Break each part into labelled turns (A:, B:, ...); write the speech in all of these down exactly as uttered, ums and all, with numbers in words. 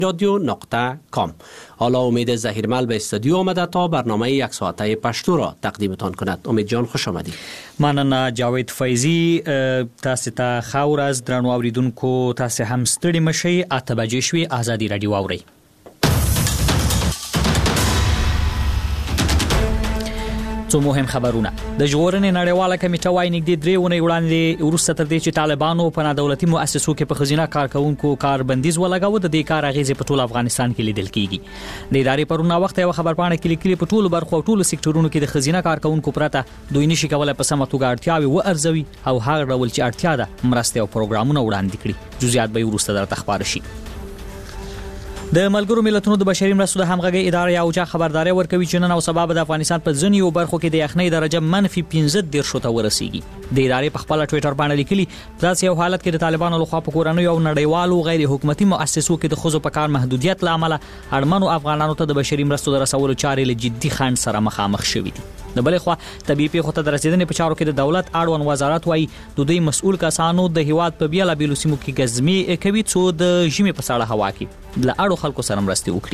A: رادیو نقطه کام. حالا امید زهیرمل به استودیو آمده تا برنامه یک ساعته پشتو را تقدیمتان کند. امید جان خوش آمدید.
B: مننه جاوید فیضی. تاسو ته خاور از درنو اوریدونکو تاسو هم ستړي مشي. اته بجې شوي. آزادي رادیو اورئ. څو مهم خبرونه. د ژغورنې نړیواله کمیټه وايي نږدې درې اونۍ وړاندې وروسته تر دې چې طالبانو په نادولتي مؤسسو کې په ښځینه کارکوونکو کاربندیز ولګاوه، د دې کار اغېزې په ټول افغانستان کې لیدل کیږي. د ادارې پرون وخت یو خبرپاڼه کې لیکلي په ټولو برخو او ټولو سکتورونو کې د ښځینه کارکوونکو پرته دوی نشي کولای په سمه توګه اړتیاوې وارزوي او هغه ډول چې اړتیا ده مرستې او پروګرامونه وړاندې کړي. جزئیات به وروسته درته خبر شي. د ملګرو ملتونو د بشري مرستو د همغږي ادارې اوجا خبرداري ورکوي چې نن او سبا د افغانستان په ځینو برخو کې د یخنۍ درجه منفي پنځه دېرش ته ورسیږي. د ادارې په خپل ټوئیټر باندې لیکلي داسې یو حالت کې د طالبانو لخوا په کورنۍ او نړیوالو غیر حکومتي مؤسسو کې د ښځو په کار محدودیت لامل اړمنو افغانانو ته د بشري مرستو د رسولو چارې له جدي خنډ سره مخامخ شوې دي. د بلې خوا طبيعي پیښو ته د رسیدنې په چارو کې د دولت اړوند وزارت وايي د دوی مسؤل کسانو د هیواد په بیلا بیلو سیمو کې ګزمي کوي څو د ژمي په سړه هوا کې د اړو خلکو سره مرستې وکړي.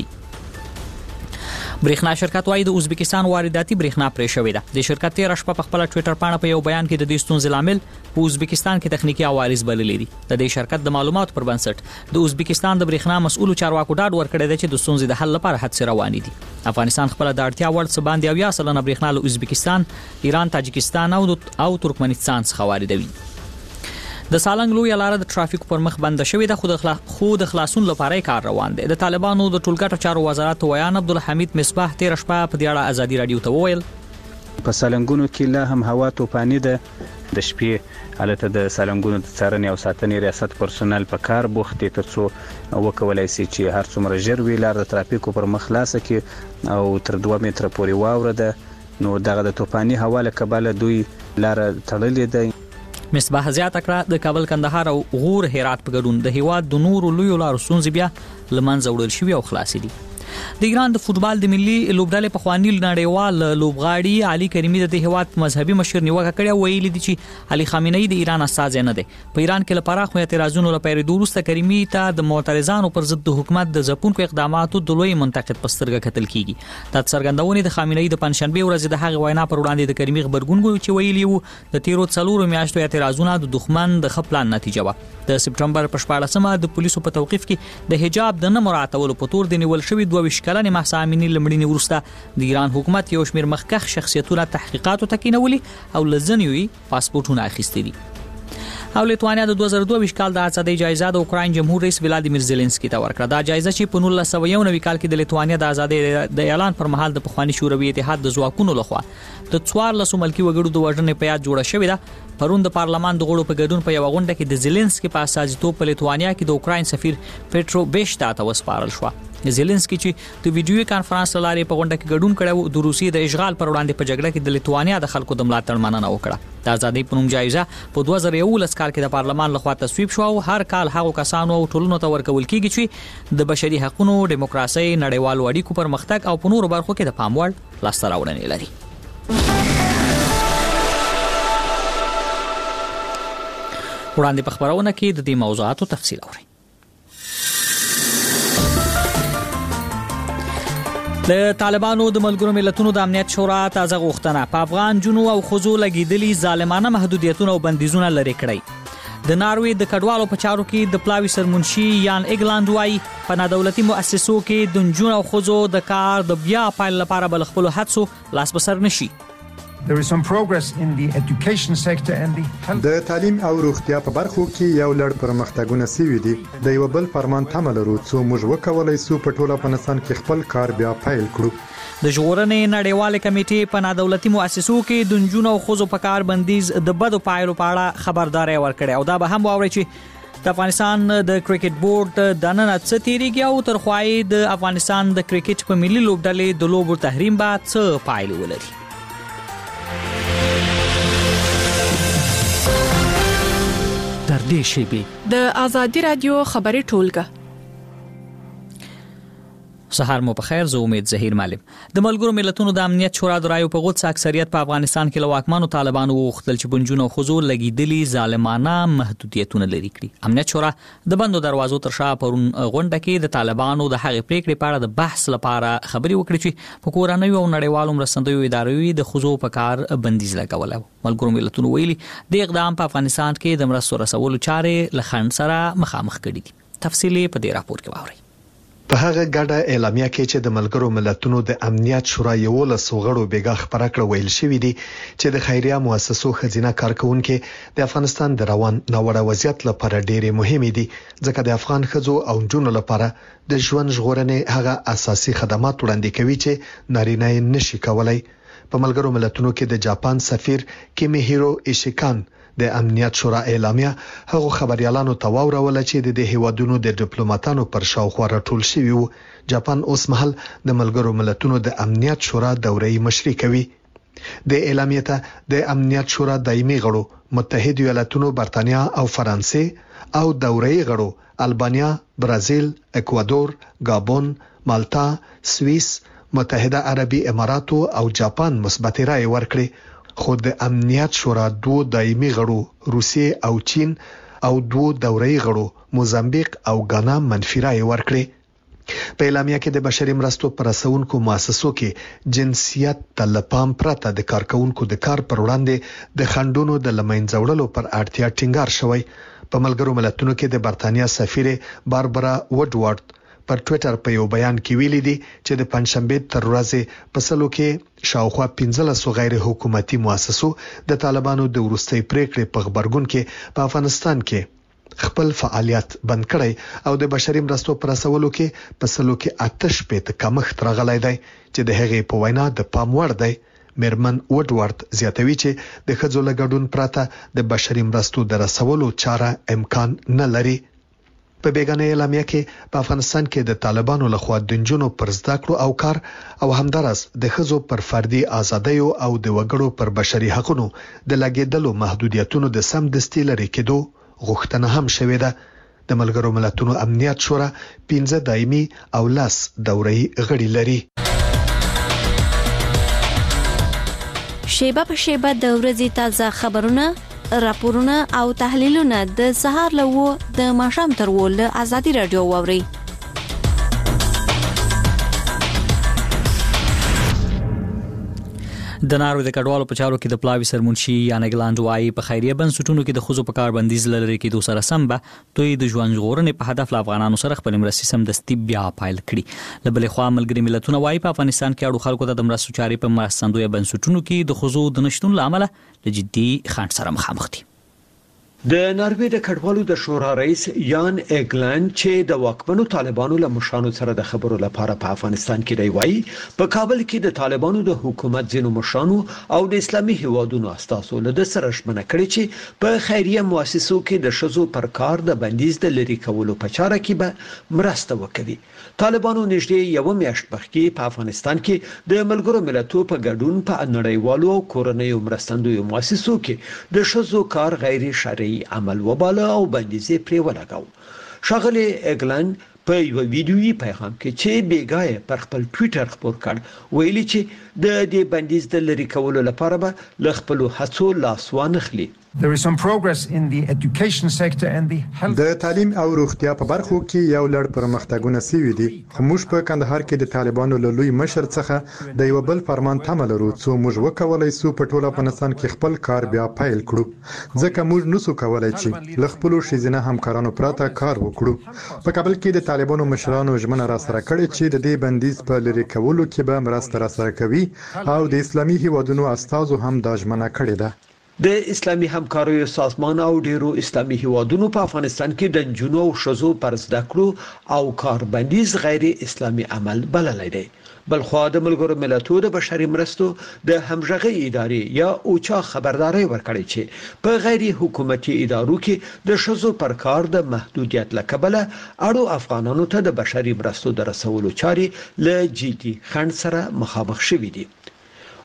B: برېښنا شرکت وايي د ازبکستان وارداتي برېښنا پرې شوې ده. د شرکت تیر شپه په خپل ټوئیټر باندې په یو بیان کې د دې ستونزې لامل په ازبکستان کې تخنیکی عوارض بللې دي. د دې شرکت د معلوماتو پر بنسټ د ازبکستان د برېښنا مسؤل چارواکو ډاډ ورکړی دی چې د ستونزې د حل لپاره هڅې روانې دي. افغانستان خپل د اړتیا وړ څه باندې اویا سلنه برېښنا له ازبکستان، ایران، تاجکستان او او ترکمنستان څخه واردوي. د سالنګ لوی لاره د ټرافیک پر مخ بند شوې ده، خو د خلا... خو د خلاصون لپاره کار روان دی. د طالبانو د ټولګټو چارو وزارت ویان عبدالحمید مصباح تیر شپه په دې اړه آزادي رادیو ته وویل
C: په سالنګونو کې لا هم هوا توپاني ده. د شپې حالت د سالنګونو د څارنې او ساتنې ریاست پرسونل په کار بوخت دي ترڅو وکولای شي چې هر څومره ژر وی لار د ټرافیکو پر مخ خلاصه کړي او تر دوه متره پورې واوره ده. نو دغه د توپاني هوا له کبله دوی لار تړلې ده.
B: مصباح زیاته کړه د کابل کندهار او غور هرات په ګډون د هیواد د نورو لویو لارو ستونزې بیا لمنځه وړل شوي او خلاصې دي. د ایران د فوتبال د ملي لوبډلې په خواني نړیوال لوبغاړي علي کریمي د هیواد مذهبي مشر نیوکه کړې ویلي دي چې علي خامنه‌ای د ایران استاد نه دی. په ایران کې لپاره خو اعتراضونو لپاره د وروسته کریمي ته د معترضانو پر ضد د حکومت د ځپونکو اقداماتو د لوی منتقد پسترګه کتل کیږي. د څرګندونې د خامنه‌ای د پنځشنبه ورځ د هغه وینا پر وړاندې د کریمي خبرګون چې ویلي وو د تیرو څلورو میاشتو اعتراضونه د دښمن د خپلان نتیجه و. د سپټمبر په شپاړسمه د پولیسو په توقيف کې د حجاب د نه مراعاتولو په تور د نیول شوی دوه ویشت کلنې محسامینې لمړینې وروسته د ایران حکومت یو شمېر مخکښ شخصیتونه تحقیقاتو تکینولي او لزنیوي پاسپورتونه اخیستي دي. او لیتوانیا د دوه زره دوه ویشت کال د آزادۍ جایزه د اوکراین جمهور رئیس ولادیمیر زيلنسکي ته ورکړه. دا جایزه چې په نولس سوه یو نوي کال کې د لیتوانیا د آزادۍ د اعلان پر مهال د پخوانی شوروي اتحاد د ځواکونو لخوا د څوارلسو ملکي وګړو د وژنې په یاد جوړه شوې ده. پرون د پارلمان د غړو په ګډون په یو غونډه کې د زيلنسکي په استازیتوب په لیتوانیا کې د اوکراین سفیر پیټرو بیشتا ته وسپارل شو. زيلنسکي چې د ویډیو کانفرنس لارې په غونډه کې ګډون کړو د روسیې د اشغال پر وړاندې په جګړه کې د لیتوانیا د خلکو د ملاتړ مننه وکړه. د آزادۍ په نوم جایزه په دوه زره یولس کال کې د پارلمان لخوا تصویب شو او هر کال هغو کسانو او ټولنو ته ورکول کیږي چې د بشري حقوقو، دیموکراسي، نړیوالو اړیکو پر مختګ او په نورو برخو کې د پام وړ لاسته راوړنې لري. وړاندې په خبرونه کې د دې موضوعاتو تفصیل اورئ. د طالبانو د ملګرو ملتونو د امنیت شورا تازه غوښتنه په افغان جنو او خزو لګیدلي ظالمانه محدودیتونه او بندیزونه لري کړی. د ناروې د کډوالو په چارو کې د پلاوی سرمنشي یان اګلاند وايي په نادولتي مؤسسو کې د جنو او خزو د کار د بیا پایل لپاره بل خپل هڅو لاس بسر نشي.
D: There is some progress in the education sector and the health.
E: د تعلیم او روغتیا په برخو کې یو لړ پرمختګونه سوي دي. د یو بل فرمان تمه لرو چې موږ وکولای شو په ټوله افغانستان کې خپل کار بیا پیل کړو.
B: د ژغورنې نړیواله کمیټې په نادولتي مؤسسو کې د جنونو او خزو په کار بندیز د بدو پایلو په اړه خبرداري ورکړه او دا به هم واوري چې د افغانستان د کرکټ بورډ د نن څه تیریږي او تر خوای د افغانستان د کرکټ په ملي لوبډلې د لوبو تحریم به څه پایلې ولري.
F: در دې شیبې
G: د آزادي رادیو خبري ټولګه.
B: سهار مو په خیر. زه امید ظهیر معلم. د ملګرو ملتونو د امنیت شورا د رایو په غوڅ اکثریت په افغانستان کې له واکمنو طالبانو وغوښتل چې بنجونه او خزو لګیدلي ظالمانه محدودیتونه لري کړي. امنیت شورا د بندو دروازو تر شا پرون غونډه کې د طالبانو د هغې پریکړې په اړه د بحث لپاره خبري وکړي چې په کورنیو او نړیوالو مرستندویو ادارو د خزو په کار بندیز لګولی. ملګرو ملتونو ویلي د اقدام په افغانستان کې د مرستو رسولو چارې له خنډ سره مخامخ کړي دي. تفصیلي په دې راپور کې واورئ.
G: په هغه ګډه اعلامیه کې چې د ملګرو ملتونو د امنیت شورا یولس غړو بیګا خبره کړه ویل شوې دي چې د خیریه مؤسسو خزینه کارکونکو د افغانستان د روان ناوړه وضعیت لپاره ډېری مهمه دي ځکه د افغان خزو او جنونو لپاره د ژوند ژغورنې هغه اساسي خدمات وړاندې کوي چې نارینه نشي کولای. په ملګرو ملتونو کې د جاپان سفیر کیمیهیرو ایشیکان د امنیت شورا اعلامیه هغه خبريالانو ته واورول چې د هیوادونو د ډیپلوماټانو پر شاوخوا راټول شوی وو. جاپان اوس مهال د ملګرو ملتونو د امنیت شورا دورې مشري کوي. د اعلامیه ته د امنیت شورا دایمي غړو متحده ایالاتونو، برتانیا او فرانسې او دورې غړو البانیا، برازیل، اکوادور، گابون، مالټا، سوئیس، متحده عربي اماراتو او جاپان مثبت رائے ورکړي. خو د امنیت شورا دوه دایمي غړو روسیې او چین او دوه دورې غړو موزمبیق او غانا منفي رائے ورکړي. په اعلامیه کې د بشري مرستو پر رسونکو مؤسسو کې جنسیت تلپام پرته د کارکونکو د کار پر وړاندې د خندونو د لمنځوړلو پر اړتیا ټینګار شوی. په ملګرو ملتونو کې د برتانیا سفیر باربرا وډوارد پر ټوئیټر په یو بیان کې ویلي دي چې د پنځشنبه تر ورځې په سلو کې شاوخوا پنځلس غیر حکومتي مؤسسو د طالبانو د ورستۍ پریکړې په خبرګون کې په افغانستان کې خپل فعالیت بند کړی او د بشري مرستو پر رسولو کې په سلو کې آتش په کمښت راغلی دی چې د هغې په وینا د پام وړ دی. میرمن وډوارد زیاتوي چې د ښځو له ګډون پرته د بشري مرستو د رسولو چاره امکان نه لري. په بیگانه اعلامیه کې په افغانستان کې د طالبانو لخوا د جنونو پر زده کړو او کار او همدارس د ښځو پر فردي ازادۍ او د وګړو پر بشري حقوقو د لګیدلو محدودیتونو د سم دستي لري کېدو غوښتنه هم شوې ده. د ملګرو ملتونو امنیت شورا پنځه دایمي او لاس دورې غړي لري.
H: شیبه په شیبه د ورځې تازه خبرونه، راپورونه او تحلیلونه د سهار لوو د ماښام تر ول ازادي رادیو ووري.
B: د نارو د کډوالو په چارو کې د پلاوی سرمنشي یانګلاند وايي په خیریه بنسټونو کې د خزو په کار بندیز لري کې د سره سم به دوی د ژوند ژغورنې په هدف له افغانانو سره خپل مرستې سم دستي بیا پایل کړي. له بلې خوا ملګري ملتونه وايي په افغانستان کې اړو خلکو ته د مرستو چارې په مرستندوی بنسټونو کې د خزو د نشټون لامل له جدي خنډ سره مخامخ دي.
I: د ناروې د کډوالو د شورا رئیس یان ایګلند چې د واکمنو طالبانو له مشرانو سره د خبرو لپاره په افغانستان کې دی وایي په کابل کې د طالبانو د حکومت ځینو مشرانو او د اسلامي هیوادونو استازو له سره شمنه کړي چې په خیریه مؤسسو کې د شذو پر کار د بندیز د لری کولو په چاره کې به مرسته وکړي. طالبانو نږدې یو میاشت مخکې په افغانستان کې د ملګرو ملتونو په ګډون په نړیوالو او کورنیو مرستندویو مؤسسو کې د شذو کار غیر شرعي عمل وباله او بندیزې پرې ولګاو. شاغلی ایګلند په یو ویډیویي پیغام کې چې بیګای پر خپل ټوئیټر خبر کړ ویلي چې د دې بندیز د لری کولو لپاره به ل خپل هڅو لاس وانخلي.
D: There is some progress in the education sector and the health.
E: د تعلیم او روغتیا په برخو کې یو لړ پرمختګونه سوي دي. خو موږ په کندهار کې د طالبانو له لوی مشر څخه د یو بل فرمان تمه لرو څو موږ وکولای سو په ټوله افغانستان کې خپل کار بیا پیل کړو ځکه موږ نسو کولای چې ل خپل شیزنه همکارانو پراته کار وکړو. په کابل کې د طالبانو مشرانو ژمنه را سره کړې چې د دې بندیز په لری کولو کې به مرسته را سره کوي او د اسلامي هیوادونو استازو هم دا ژمنه کړې ده.
I: د اسلامي همکاریو سازمان او ډیرو اسلامي هیوادونو په افغانستان کې د جنونو او شذو پر زده کړو او کار بندیز غیر اسلامي عمل بللی دی. بلخوا د ملګرو ملتونو د بشري مرستو د همغږي ادارې یا اوچا خبرداري ورکړي چې په غیر حکومتي ادارو کې د شذو پر کار د محدودیت لکبله اړو افغانانو ته د بشري مرستو د رسولو چاري له جدي خنډ سره مخامخ شوي دي.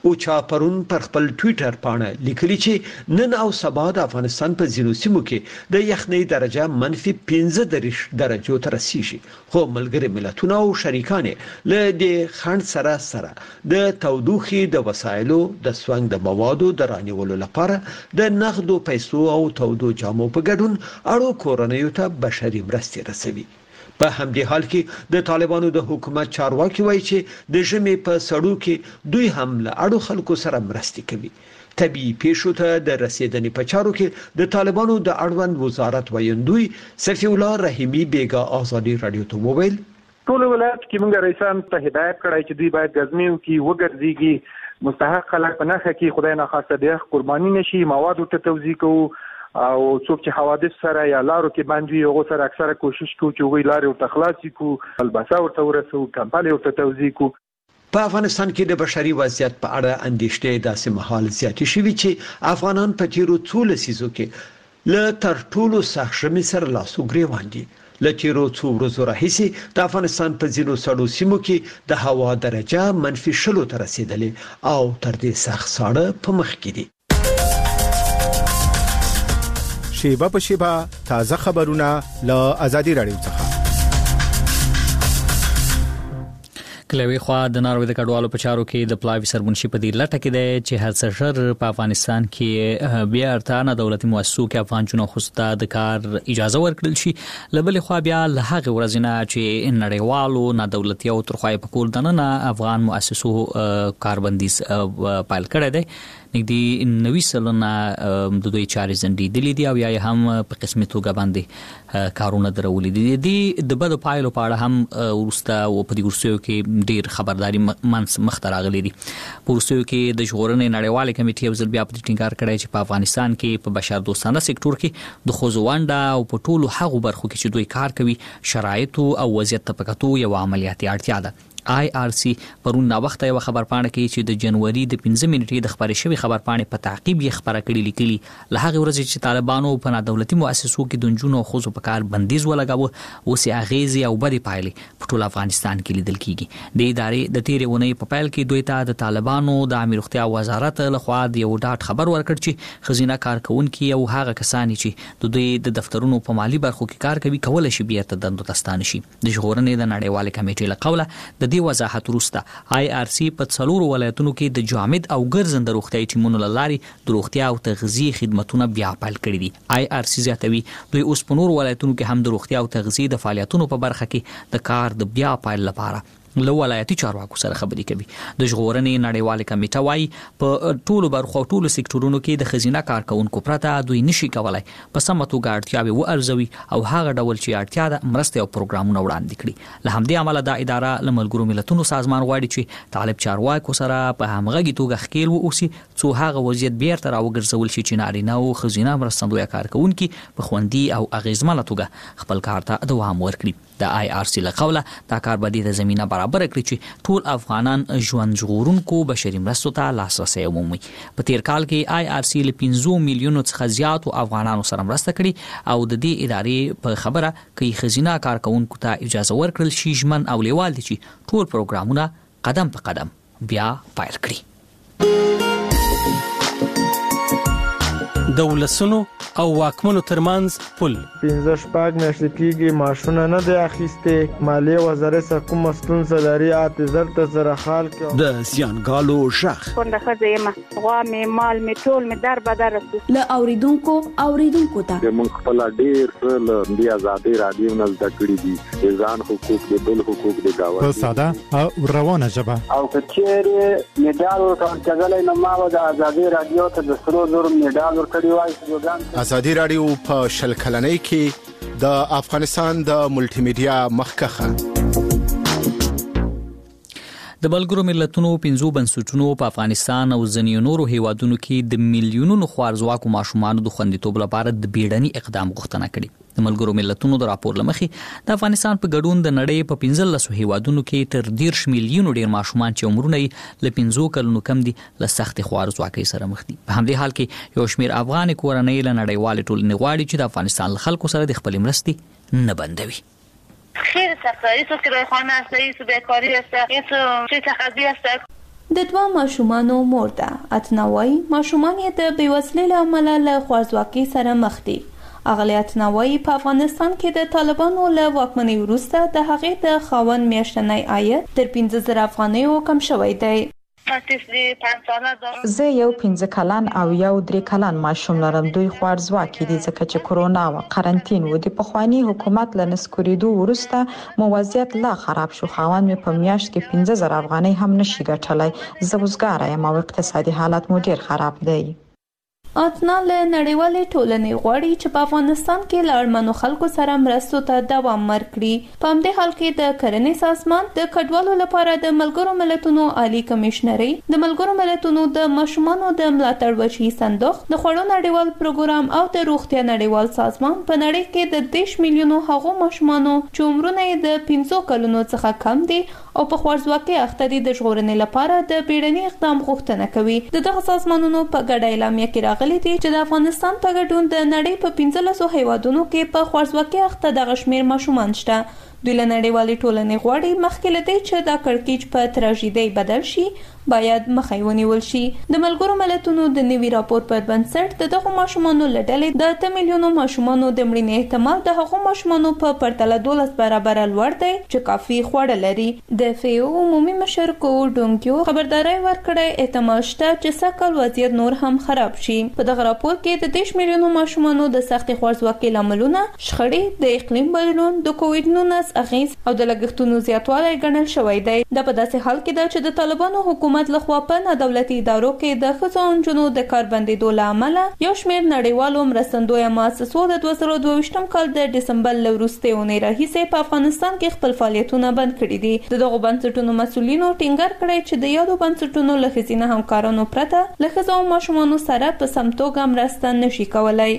I: او چا پرون پر خپل ټوئیټر باندې لیکلي چې نن او سبا د افغانستان په ځینو سیمو کې د یخنۍ درجه منفي پنځه دېرش درجو ته رسیږي، خو ملګری ملتونه او شریکان له دې خنډ سره سره د تودوخې د وسایلو د سونګ د موادو د رانیولو لپاره د نغدو پیسو او تودو جامو په ګډون اړو کورنیو ته بشري مرستې رسوي. په همدې حال کې د طالبانو د حکومت چارواکي وایي چې د ژمي په سړو کې دوی هم له اړو خلکو سره مرستې کوي. طبي پیښو ته د رسیدنې په چارو کې د طالبانو د اړوند وزارت ویندوی صفی الله رحیمی بیګا آزادی رادیو ته وویل
J: ټول ولایت کې موږ رئیسان ته هدایت کړی چې دوی باید غزمیو کې وګرځيږي، مستحق خلک په نخښه کې خدای نه خاصه د قرباني نشي، مواد ته توزیع کوو او څوک چې حوادث سره یا لارو کې باندې هغه سره اکثره کوشش کوي چې وی لارې ورته خلاصي کو، الباسه ورته ورسو، کمپالي ورته توزیع کو.
I: په افغانستان کې د بشري وضعیت په اړه اندېښنې داسې مهال زیاتې شوې چې افغانان په تیرو څو لسیزو کې له تر ټولو سخت ژمي سره لاس و ګریوان دي. له تیرو څو ورځو راهیسې د افغانستان په ځینو سړو سیمو کې د هوا درجه منفي شلو ته رسیدلې او تر دې سخت ساړه په مخ کې دي.
K: شیبه په شیبه تازه خبرونه له آزادی رادیو څخه.
B: کلوي خوا د ناروې د کډوالو په چارو کې د پلاوی سرمنشي په دې لټه کې دی چې هر څه په افغانستان کې بیا ارتانه دولتي مؤسسو کې افغان جنو خوسته د کار اجازه ورکړل شي. لبل خو بیا له هغه ورځې نه چې نړیوالو نه دولتي او ترخوای په کول دنه افغان مؤسسو کاربندیز پایل کړی دی. نګدي نوي سلنه د دوی چارې زندې دي دي او یا هم په قسمي توګه باندې کارونه درولې دي. دي د بد پایلو په اړه هم ورسته او په دې ورسېو کې ډیر خبرداري منس مختراغلي دي. په ورسېو کې د ژغورنې نړیوال کمیټې یو ځل بیا په ټینګار کړی چې په افغانستان کې په بشر دوستانه سکتور کې د خوځونډه او په ټولو هغو برخو کې چې دوی کار کوي شرایط او وضعیت ته پکاتو یو عملیاتي اړتیا ده. آی آر سی پرون نا وخت یو خبر پاڼه کې چې د جنوري د پنځه منټې د خبرې شوی خبر پاڼه په تعقیب یې خبره کړې لیکلي له هغه ورځې چې طالبانو په نادولتي مؤسسو کې د جنونو خوځو په کار بندیز ولګاوه اوس یې اغیزې او بدې پایلې په ټول افغانستان کې لیدل کیږي. د ادارې د تیرې ونې په پیل کې دوی ته د طالبانو د امیر روغتیا وزارت لخوا د یو ډاټ خبر ورکړ چې خزینه کارکونکي او هغه کسان چې د دوی د دفترونو په مالی برخو کې کار کوي کولای شي بیرته دندو تستانه شي. د ژغورنې د نړیوال کمیټې له قوله د دې وضاحت وروسته آی آر سی په څلورو ولایتونو کې د جامد او ګرځنده روغتیايي ټیمونو له لارې د روغتیا او تغذیه خدماتونه بیا پیل کړي دي. آی آر سی زیاتوي دوی اوس په نورو ولایتونو کې هم د روغتیا او تغذیه د فعالیتونو په برخه کې د کار د بیا پیل لپاره له ولایتي چارواکو سره خبرې کوي. د ژغورنې نړیواله کمیټه وايي په ټولو برخو او ټولو سکتورونو کې د خزینه کارکونکو پرته دوی نشي کولای په سمه توګه اړتیاوې وارزوي او هغه ډول چې اړتیا ده مرسته او پروګرامونه وړاندې کړي. له همدې امله دا اداره له ملګرو ملتونو سازمان غواړي چې طالب چارواکو سره په همغږي توګه ښکیل واوسي څو هغه وضعیت بیرته راوګرځول شي چې نارینه او خزینه مرستندوی کارکونکي په خوندي او اغیزمنه توګه خپل کار ته دوام ورکړي. د آی آر سی له قوله دا کار به د زمينه برابر کړي چې ټول افغانان ژوند ژغورونکو بشري مرستو ته لاسرسي ومومي. په تیر کال کې آی آر سی له پنځه میلیونو څخه زیات افغانانو سره مرسته کړي او د دې ادارې په خبره کوي خزینه کارکونکو ته اجازه ورکړل شي ژمن او لیوال دي چې ټول پروګرامونه قدم په قدم بیا پایل کړي.
F: د ولسونو او واکمنو ترمنځ پل
L: پنځه شپږ میاشتې کېږي معاشونه نه دی اخیستې، مالیې وزارت څخه کومه ستونزه لري اته زر ته زره خال کې
M: د زیانګالو شخ
N: کونډه ښځه یم، غوا مې مال مې ټول مې در بدر رسي
O: له اوریدونکو اوریدونکو ته
P: موږ خپل ډیر څه له دې آزادۍ رادیو نه زده کړي دي، ځان حقوق دي بل حقوق دي گاوه
E: په ساده او روانه ژبه
Q: او کچېره میډال ورکړل نو ما د آزادۍ رادیو ته د سرو زر میډال ورکړی وای.
K: آزادی رادیو په شل کلنۍ کې د افغانستان د ملټي میډیا مخکخه
B: د ملګرو ملتونو پنځو بنسټونو په افغانستان او ځینو نورو هیوادونو کې د میلیونونو خوارزواکو ماشومانو د خوندیتوب لپاره د بیړني اقدام غوښتنه کړې. د ملګرو ملتونو د راپور لمخې د افغانستان په ګډون د نړۍ په پنځلسو هیوادونو کې تر دېرش میلیونو ډیر ماشومان چې عمرونه یې له پنځو کلونو کم دي له سختې خوارزواکۍ سره مخ دي. په همدې حال کې یو شمېر افغان کورنۍ له نړیوالې ټولنې غواړي چې د افغانستان له خلکو سره د خپلې مرستې نه بندوي.
N: خیلی سخته، ایسو کرایه خانه است، ایسو بیکاری است، ایسو چی تقاضی است.
R: د دوه ماشومانو مور ده. اتنا وایي ماشومان یې د بېوزلۍ له امله له خوارځواکۍ سره مخ دي. اغلی اتنا وایي په افغانستان کې د طالبانو له واکمنۍ وروسته د هغې د خاوند میاشتنی عاید تر پنځه زره افغانیو کم شوی دی.
S: زه یو پنځه کلن او یو درې کلن ماشوم لرم. دوی خوارځواکي دي ځکه چې کرونا او قرنطین و. د پخوانی حکومت له نسکورېدو وروسته مو وضعیت لا خراب شو. خاوند مې په میاشت کې پنځه زره افغانۍ هم نشي ګټلی. زه وزګاره یم او اقتصادي حالت مو ډیر خراب دی.
R: اتنا له نړیوالې ټولنې غواړي چې په افغانستان کې له اړمنو خلکو سره مرستو ته دوام ورکړي. په همدې حال کې د کرنې سازمان د کډوالو لپاره د ملګرو ملتونو عالی کمشنري، د ملګرو ملتونو د ماشومانو د ملاتړ وچی صندوق، د خوړو نړیوال پروګرام او د روغتیا نړیوال سازمان په نړۍ کې د دیش میلیونو هغو ماشومانو چې عمرونه یې د پنځو کلونو څخه کم دي او په خوارځواکۍ اخته دي د ژغورنې لپاره د بیړني اقدام غوښتنه کوي. د دغه سازمانونو په ګډه اعلامیه کې راغلي دي چې د افغانستان په ګډون د نړۍ په پنځلسو هیوادونو کې په خوارځواکۍ اخته دغه شمېر ماشومان شته. دوی له نړیوالې ټولنې غواړي مخکې له دې چې دا کړکېچ په تراژیدۍ بدل شي باید مخه ونیول شي. د ملګرو ملتونو د نوي راپور پر بنسټ د دغو ماشومانو له ډلې د اته میلیونو ماشومانو د مړینې احتمال د هغو ماشومانو په پرتله دولس برابره لوړ دی چې کافي خواړه لري. د فیو عمومي مشر کو ډونګیو خبرداري ورکړې احتمال شته چې سږکال وضعیت نور هم خراب شي. په دغه راپور کې د دیش میلیونو ماشومانو د سختې خوارځواکۍ لاملونه، شخړې، د اقلیم بدلون، د کووډ نولس اغیز او د لګښتونو زیاتوالی ګڼل شوی دی. دا په داسې حال کې ده چې د طالبانو حکومت لخوا په نادولتي ادارو کې د ښځو او نجونو د کار بندېدو له امله یو شمېر نړیوالو مرستندویه مؤسسو د دوه زره دوه ویشتم کال د ډسمبر له وروستۍ اونۍ راهیسې په افغانستان کې خپل فعالیتونه بند کړي دي. د دغو بنسټونو مسؤلینو ټینګار کړی چې د یادو بنسټونو له ښځینه همکارانو پرته له ښځو او ماشومانو سره په سم توګه مرسته نشي کولای.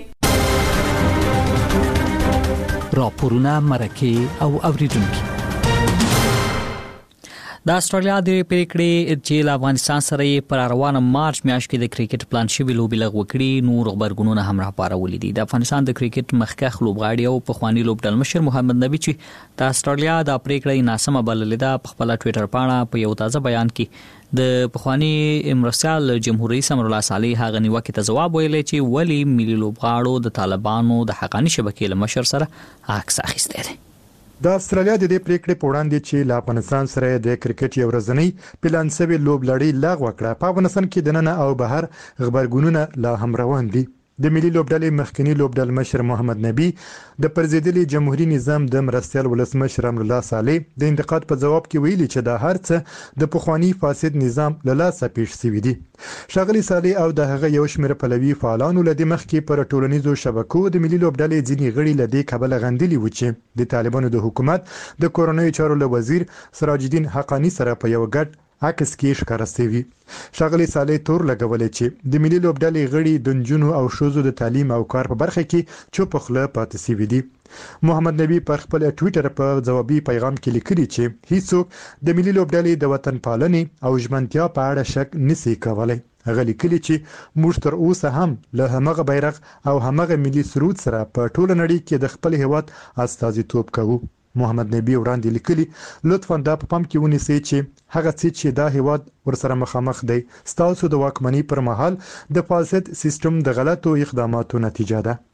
B: راپورونه، مرکې او اوریدونکي. د استرالیا د پریکړې چې له افغانستان سره یې پر روانه مارچ میاشت کې د کرکټ پلان شوی لوبي لغوه کړي نور خبرګونونه هم راپارولي دي. د افغانستان د کرکټ مخکښ لوبغاړي او پخوانی لوبډل مشر محمد نبی چې د استرالیا د پریکړې ناسمه بللې ده په خپل ټوئیټر باندې په یو تازه بیان کې د پخوانی مرستیال جمهوریت رئیس امر الله صالح هغه نیوکه ته جواب ویلی چې ولی ملي لوبغاړو د طالبانو د حقاني شبکې له مشر سره عکس اخیستی دی.
E: د استرالیا د دې پریکړې په وړاندې چې له افغانستان سره د کرکټ یو ورځنی پلان سوي لوبلړۍ لغوه کړه، په افغانستان کې د نن او بهر خبرګونونه لا هم روان دي. د ملي لوبډلې مخکنی لوبډل مشر محمد نبی د پرزیدلي جمهوریت نظام د مرستیال ولسمشر امر الله صالح د انتقاد په جواب کې ویلي چې دا هرڅه د پخوانی فاسد نظام له لاسه پیښ شوی دي. ښاغلي صالح او د هغه یو شمېر پلوي فعالانو له مخ کې پر ټولنیزو شبکو د ملي لوبډلې ځینې غړي له دې کبله غندلي و چې د طالبانو د حکومت د کورونی چارو له وزیر سراج الدین حقانی سره په یو ګډ عکس کې ښکاره شوی. ښاغلي صالح تور لګولې چې د ملي لوبډلې غړي د نجونو او ښځو د تعلیم او کار په برخه کې چوپ خوله پاتې شوي دي. محمد نبی پر خپل ټوئیټر په جوابي پیغام کې لیکلي چې هیڅوک د ملي لوبډلې د وطن پالنې او ژمنتیا په اړه شک نشي کولای. هغه لیکلي چې موږ تر اوسه هم له همغه بیرغ او همغه ملي سرود سره په ټوله نړۍ کې د خپل هیواد استازیتوب کوو. محمد نبی وړاندې لیکلي لطفاً دا په پام کې ونیسئ چې هغه څه چې دا هیواد ورسره مخامخ دی ستاسو د واکمنۍ پر مهال د فاسد سیستم د غلطو اقداماتو نتیجه ده.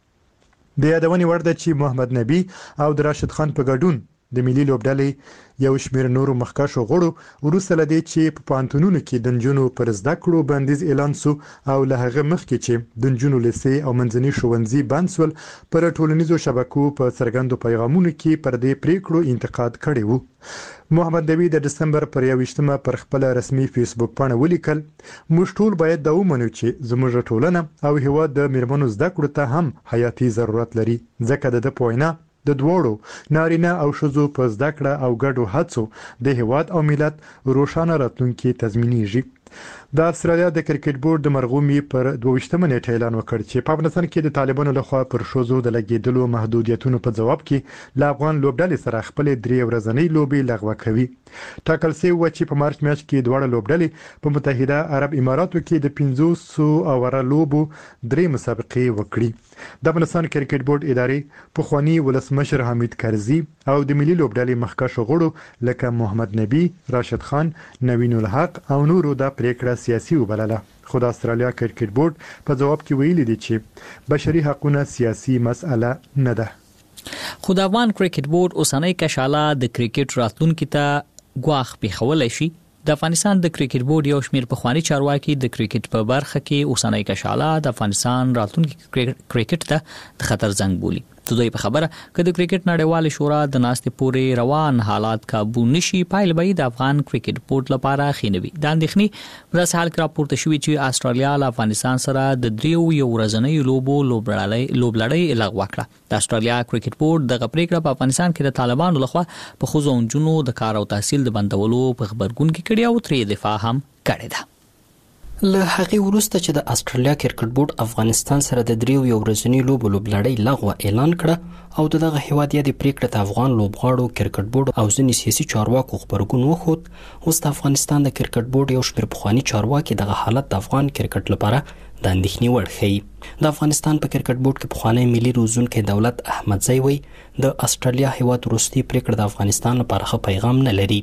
E: د یادونې وړ ده چې محمد نبی او د راشد خان په ګډون د ملي لوبډلې یو شمېر نورو مخکښو غړو وروسته له دې چې په پوهنتونونو کې د نجونو پر زده کړو بندیز اعلان سو او له هغه مخکې چې د نجونو لیسې او منځني ښوونځي بند سول پر ټولنیزو شبکو په څرګندو پیغامونو کې پر دې پریکړو انتقاد کړی وو. محمد نبی د دسمبر پر یوویشتمه پر خپل رسمي فیسبوک باندې ولیکل موږ ټول باید دا ومنو چې زموږ ټولنه او هیواد د میرمنو زده کړو ته هم حیاتي ضرورت لري ځکه د پوینه د دوړو نارینه او ښځو په زده کړه او ګډو هڅو د هیواد او ملت روښانه راتلونکي تضمینېږي. د استرالیا د کرکټ بورډ د مرغومي پر دوه نیټه اعلان وکړ چې په افغانستان کې د طالبانو لخوا پر شوزو د لګیدلو محدودیتونو په جواب کې ل افغان لوبډلې سره خپل درې ورځنۍ لوبي لغوه کوي. ټاکل شوی و چې په مارچ میاشت کې دوه لوبډلې په متحده عرب اماراتو کې د پنځوس اوره لوبو درې مسابقې وکړي. د افغانستان کرکټ بورډ ادارې په خواني ولسمشر حمید کرزي او د ملي لوبډلې مخکښ غړو لکه محمد نبی، راشد خان، نوین الحق او نورو د پریکړه سیاسي وبلله. خو د استرالیا کرکټ بورډ په جواب کې ویلي دی چې بشري حقوقونه سیاسي مسأله نه ده.
B: خو د افغان کرکټ بورډ اوسنۍ کشاله د کرکټ راتلونکي ته ګواښ پیښولای شي. د افغانستان د کرکټ بورډ یو شمېر پخوانی چارواکي د کرکټ په برخه کې اوسنۍ کشاله د افغانستان راتلونکي کرکټ ته د خطر زنګ بولي. د دوی په خبره چې د کرکټ نړیوال شورا د ناستې پورې روان حالات کابو نشي پایل به د افغان کرکټ بورډ لپاره خینوي. د اندېښنې په داسې حال کې راپورته شوې چې استرالیا له افغانستان سره د دریو یو ورځنۍ لوبو لوبلړۍ لوبلړۍ لغوه کړه. د استرالیا کرکټ بورډ دغه پریکړه په افغانستان کې د طالبانو لخوا په ښځو او نجونو د کار او تحصیل د بندولو په خبرګون کې کړی او ترې دفاع هم کړې ده.
T: له هغې وروسته چې د استرالیا کرکټ بورډ افغانستان سره د دریو یو ورځنۍ لوبو لوبلړۍ لغوه اعلان کړه او دغه هیواد یې د پریکړې ته افغان لوبغاړو کرکټ بورډ او ځینې سیاسي چارواکو خبرګون وښود. اوس د افغانستان د کرکټ بورډ یو شمېر پخواني چارواکي دغه حالت د افغان کرکټ لپاره د اندېښنې وړ ښیي. د افغانستان په کرکټ بورډ کې پخوانی ملي روزونکی دولت احمدزی وایي د استرالیا هیواد وروستۍ پریکړه د افغانستان لپاره ښه پیغام نه لري.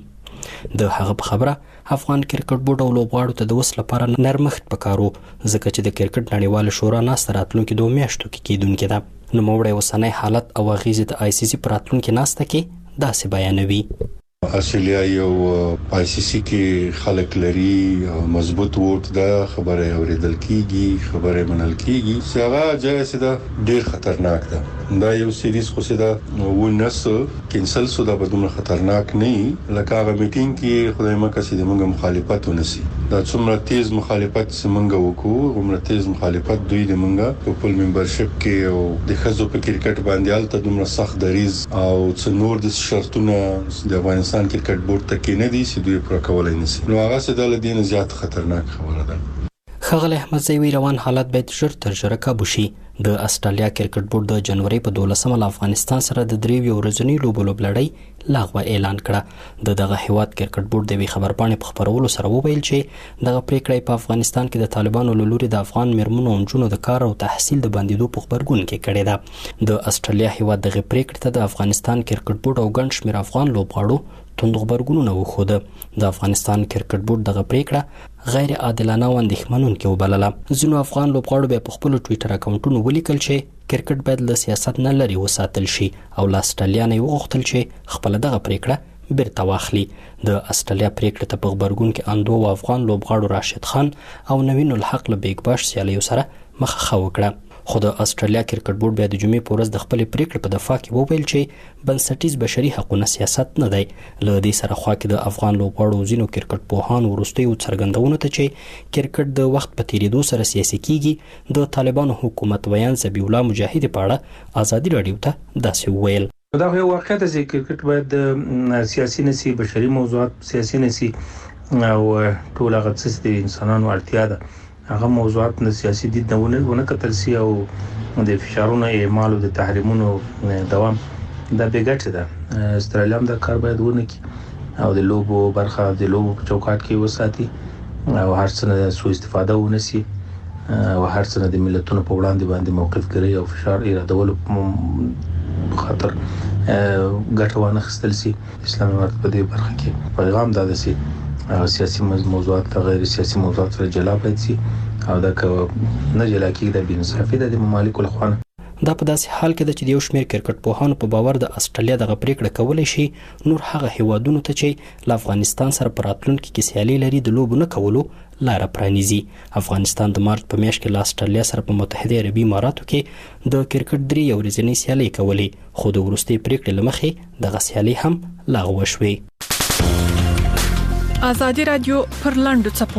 T: د هغه په خبره افغان کرکټ بورډ او لوبغاړو ته د وس لپاره نرمښت پکارو ځکه چې د کرکټ نړیوال شورا ناسته راتلونکي دوه میاشتو کې کېدونکې ده. نوموړی اوسنی حالت او اغیزې د آی سی سی په راتلونکي ناسته کې داسې بیانوي.
U: استرالیا یو آی سی سی کې خلک لري، مضبوط ووټ ده، خبره اوریدل کیږي، خبره منل کیږي. څنګه جایز ده ډیر خطرناک ده. دا یو سیریز خو سده ونس کینسل سو دا بدون خطرناک نه لکه هغه میټینګ کې خدای مکه سي د موږ مخالفت ونسی. دا څومره تیز مخالفت سیمنګ وکړو، عمره تیز مخالفت دوی د موږ په خپل ممبرشپ کې او د خزو په کرکټ باندې الته دومره سخت دریز او څنور د شرطونه د افغانستان کرکټ بورډ ته کې نه دي چې دوی پر کولای نسی. نو هغه څه د لدین زیات خطرناک خبره ده.
T: ښاغلی احمدزی وی روان حالات باید ژر تر ژره کابو شي. د استرالیا کرکټ بورډ د جنوري په دولسمه له افغانستان سره د دریو یو ورځنۍ لوبو لوبلړۍ لغوه اعلان کړه. د دغه هیواد کرکټ بورډ د وی خبرپاڼې په خبرولو سره وویل چې دغه پریکړه په افغانستان کې د طالبانو له لوري د افغان میرمنو او نجونو د کار او تحصیل د بندیدو په خبرګون کې کړې ده. د استرالیا هیواد دغه پریکړه ته د افغانستان کرکټ بورډ او ګڼ شمېر افغان لوبغاړو توند خبرګونونه وښوده. د افغانستان کرکټ بورډ دغه پریکړه غیر عادلانه او اندېښمنونکې وبلله. ځینو افغان لوبغاړو بیا په خپلو ټویټر اکاونټونو ولیکل چې کرکټ باید له سیاست نه لرې وساتل شي او له استرالیا نه یې وغوښتل چې خپله دغه پریکړه بیرته واخلي. د استرالیا پریکړې ته په غبرګون کې اندوه افغان لوبغاړو راشد خان او نوین الحق له بیگ باش سیالیو سره مخه ښه وکړه. خو د استرالیا کرکټ بورډ بیا د جمعې په ورځ د خپلې پریکړې په دفاع کې وویل چې بنسټیز بشري حقوقونه سیاست نه دی. له دې سره خوا کې د افغان لوبغاړو ځینو کرکټ پوهانو وروستیو څرګندونو ته چې کرکټ د وخت په تیریدو سره سیاسي کیږي د طالبانو حکومت ویان ذبیح الله مجاهد په اړه ازادي راډیو ته داسې وویل.
V: دا یو واقعیت دی چې کرکټ باید سیاسي نسی، بشري موضوعات سیاسي نسی او ټول هغه څه د انسانانو اړتیا ده هغه موضوعات نه سیاسي دي نه ونه کتل سي او د فشارونو اعمال او د تحریمونو دوام دا بیګټ ده. استرالیا هم د کار باید ونه کی او د لوبو برخه د لوبو په چوکاټ کې وساتي او هر څه نه سوء استفاده ونسی او هر څه نه د ملتونو په وړاندې باندې موقف کوي او فشار ایرادولو خاطر ګټه وانه خستل سي. اسلامي امارت په دې برخه کې پیغام دا دسي سیاسي موضوعات غیر سیاسي موضوعات سره جلا باید سي او دا که نه جلا کېږي د بې انصافي د ممالکو له خوا.
T: دا په داسې حال کې ده چې د یو شمېر کرکټ پوهانو په باور د استرالیا دغه پریکړه کولی شي نور هغه هیوادونو ته چې له افغانستان سره په راتلونکي کې سیالي لري د لوبو نه کولو لاره پرانیزي. افغانستان د مارچ په میاشت کې له استرالیا سره په متحده عربي اماراتو کې د کرکټ درې یو ورځنۍ سیالۍ کولې خو د وروستۍ پریکړې له مخې دغه سیالۍ هم لغوه شوې.
W: ازادي رادیو پر لاندو چپو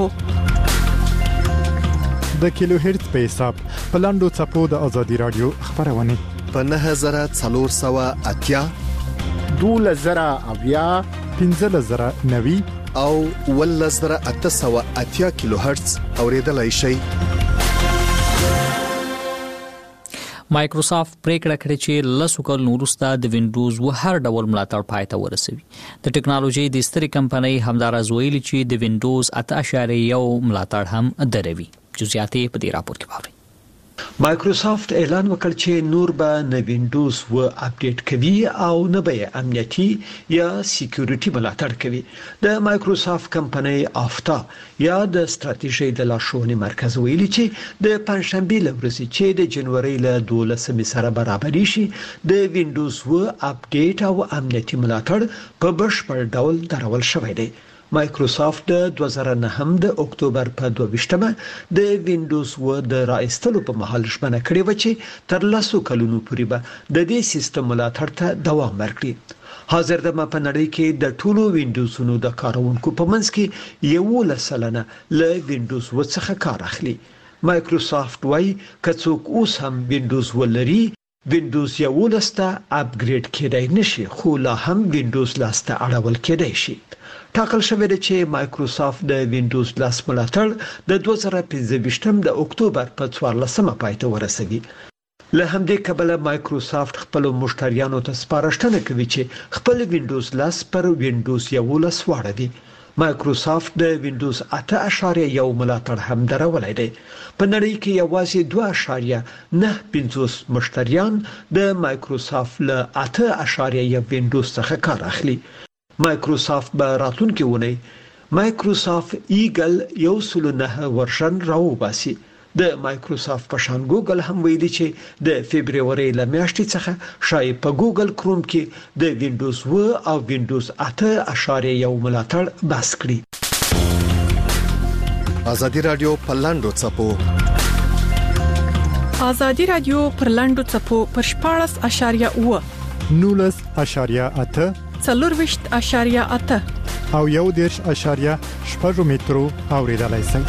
E: د کیلو هرتز په حساب په لاندو چپو د ازادي رادیو خبرونه
G: په نه هزار څلور سوه اتیا
K: دوه زره اویا
E: پنځه زره نوي
G: او ولس زره اته سوه اتیا کیلو هرتز اوریدلای شئ.
B: مایکروسافت پریکړه کړې چې لسو کلونو وروسته د وینډوز و هر ډول ملاتړ پای ته ورسوي. د ټکنالوژي د سترې کمپنۍ همداراز ویلي چې د وینډوز اته اعشاریه یو ملاتړ هم دروي. جزئیات په دې راپور کې واورئ.
I: مایکروسافت اعلان وکړ چې نور به نه وینډوز و اپډیټ کوي او نه به امنیتي یا سکیورټي ملاتړ کوي. د مایکروسافت کمپنۍ افتا یا د ستراتیژي د لارښوونې مرکز ویلي چې د پنځشنبه لورسي چې د جنوري له دولسمې سره برابر شي د وینډوز و اپډیټ او امنیتي ملاتړ په بشپړ ډول درول شوی دی. مایکروسافت د دوه زره نه د اکتوبر په دوه ویشتمه د وینډوز و د راایستلو په مهال ژمنه کړې و چې تر لسو کلونو پورې به د دې سیستم ملاتړ ته دوام ورکړي. حاضر د په نړۍ کې د ټولو وینډوزونو د کارونکو په منځ کې یوولس سلنه له وینډوز و څخه کار اخلي. مایکروسافت وايي که څوک اوس هم وینډوز ولري وینډوز یوولس ته اپګریډ کېدای نشي خو لا هم وینډوز لس ته اړول کېدای شي. ټاکل شوی دی چې مایکروسافت د وینډوز لس ملاتړ د دوه زره پنځه د اکتوبر په څوارلسمه پای ته ورسوي. له همدې کبله مایکروسافت خپل مشتریانو ته سپارښتنه کوي چې خپل وینډوز لس پر وینډوز یوولس واړوي. مایکروسافت د وینډوز اته اعشاریه یو ملاتړ هم درولای دی. په نړۍ کې یوازې دوه اعشاریه نه پنځوس مشتریان د مایکروسافت له اته اعشاریه یو وینډوز څخه کار اخلي. مایکروسافت به راتلونکي ونی مایکروسافت ایګل یو سل نه ورشن راوباسي. د مایکروسافت په شان ګوګل هم ویلي چې د فبرवरी ل میاشتې څخه شاید په ګوګل کروم کې د وینډوز و او وینډوز اته اعشاریه یو ملاتړ بس کړي.
G: ازادي رادیو په لاندو چپو
W: ازادي رادیو پر لاندو چپو پر شپاړس اعشاریه و
E: نولس اعشاریه اته
W: څلورویشت اعشاریه اته
E: او یو دیرش اعشاریه شپږ مترو اوریدلای شئ.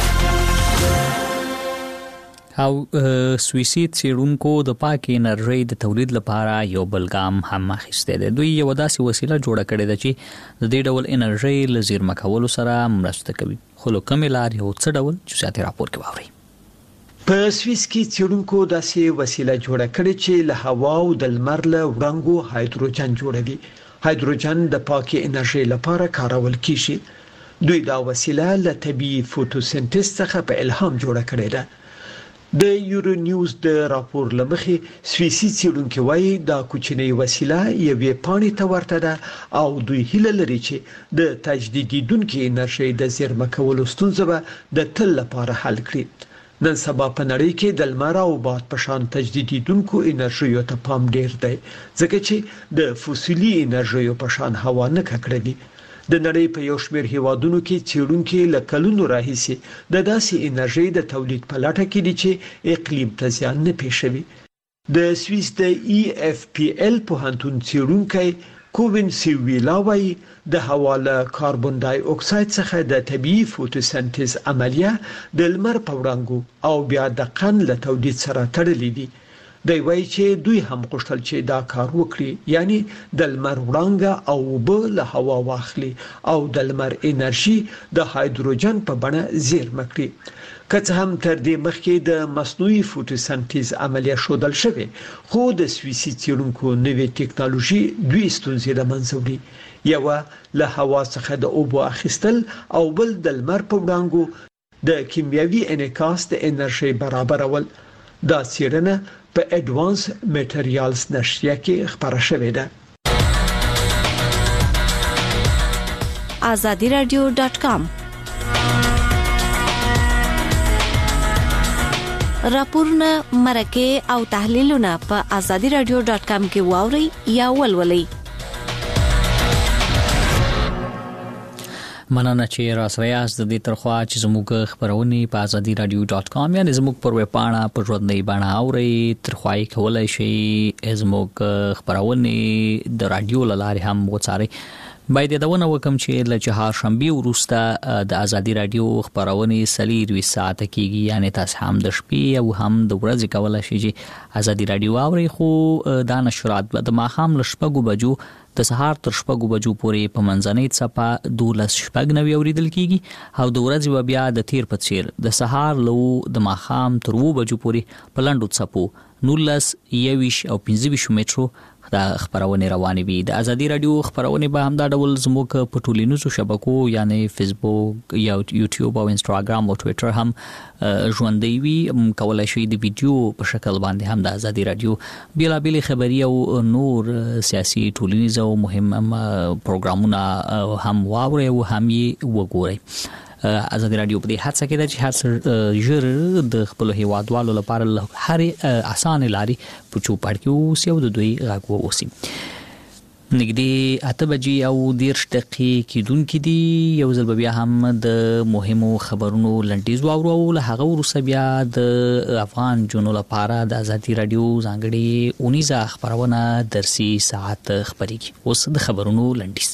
B: او سویسي څېړونکو د پاکې انرژۍ د تولید لپاره یو بل ګام هم اخیستی دی. دوی یو داسې وسیله جوړه کړې ده چې د دې ډول انرژۍ له زیرمه کولو سره مرسته کوي. خو له کومې لارې او څه ډول جزئیات راپور کې واورئ.
I: په سویس کې څېړونکو داسې وسیله جوړه کړې چې له هوا او د لمر له وړانګو هایدروجن جوړوي. هایدروجن د پاکې انرژۍ لپاره کارول کیږي. دوی دا وسیله له طبيعي فوټوسنتز څخه په الهام جوړه کړې ده. د یورو نیوز د راپور لمخې سویسي څېړونکو وايي دا کوچنۍ وسیله یوې پاڼې ته ورته ده او دوی هیله لري چې د تجدیدیدونکو انرژۍ د زیرمه کولو ستونزه به د تل لپاره حل کړي. نن سبا په نړۍ کې د لمر او باد په شان تجدیدیدونکو انرژیو ته پام ډیر دی ځکه چې د فوسیلي انرژیو په شان هوا نه ککړوي. د نړۍ په یو شمېر هیوادونو کې څېړونکو له کلونو راهیسې د داسې انرژۍ د تولید په لټه کې دي چې اقلیم ته زیان نه پېښوي. د سویس د ای اف پی ال پوهنتون څېړونکی کووین سیویلا وايي د هوا له کاربن ډای اکساید څخه د طبيعي فوټوسنتز عملیه د لمر په وړانګو او بیا د قن له تولید سره تړلې دي. دوی وایي چې دوی هم غوښتل چې دا کار وکړي، یعنی د لمر وړانګه او اوبه له هوا واخلي او د لمر انرژي د هایدروجن په بڼه زیرمه کړي. که څه هم تر دې مخکې د مصنوعي فوټوسنتز عملیه ښودل شوې، خو د سویسي څېړونکو نوې ټکنالوژي دوی ستونزې له منځه وړي. یوه له هوا څخه د اوبو اخیستل او بل د لمر په وړانګو د کیمیاوي انعکاس د انرژي برابرول. دا څېړنه په اډوانس میټریالز نشریه کې خبره شوې ده.
A: azadi radio dot com راپورونه مرکه او تحلیلونه په azadi radio dot com کې واوري یا ولولئ.
B: مننه چې را سره یاست. د دې ترخوا چې زموږ خبرونه په azadi radio dot com یعنی زموږ پر ویب پاڼه په ژوندۍ بڼه اوري. ترخوای کولای شي زموږ خبرونه د رادیو لارې هم وڅاري. باید دونه وکم چې ل چهار شنبه وروسته د ازادي رادیو خبرونه سلیر وی ساعت کېږي یعنی تاسو هم د شپې او هم د ورځې کولای شئ چې ازادي رادیو اوري خو دا نشرات د ماخام ل شپږو بجو د سهار تر شپږو بجو پورې په منځنۍ څپه دولس شپږ نوي اوریدل کېږي او د ورځې بیا د تیر په څیر د سهار لو د ماخام تر وو بجو پورې په لندو څپو نولس یویش او پنځه ویش مترو دا خبرونه روانې وي. د ازادي رادیو خبرونه به هم دا ډول زموږ په ټولنیزو شبکو یعنی فیسبوک یا یوټیوب او انستګرام او ټوئیټر هم ژوندۍ وي. کولای شئ د ویډیو په شکل باندې هم د ازادي رادیو بیلابل خبري او نور سیاسي ټولنیز او مهم پروګرامونه هم واوري او هم یې وګورئ. ازادي رادیو په دې هڅه کې د هر ژر د خپل هیوادوالو لپاره هر اسانه لاري په چوپړ کې اوسي او د دوی غاګو اوسي. نګدي اته بجې او دیرش دقیقې کېدونکې دي. یو ځل بیا هم د مهمو خبرونو لنډیز واورو او له هغه وروسته بیا د افغان جنو لپاره د ازادي رادیو ځانګړي اونیزه خبرونه درسي ساعت خبريږي. اوس د خبرونو لنډیز.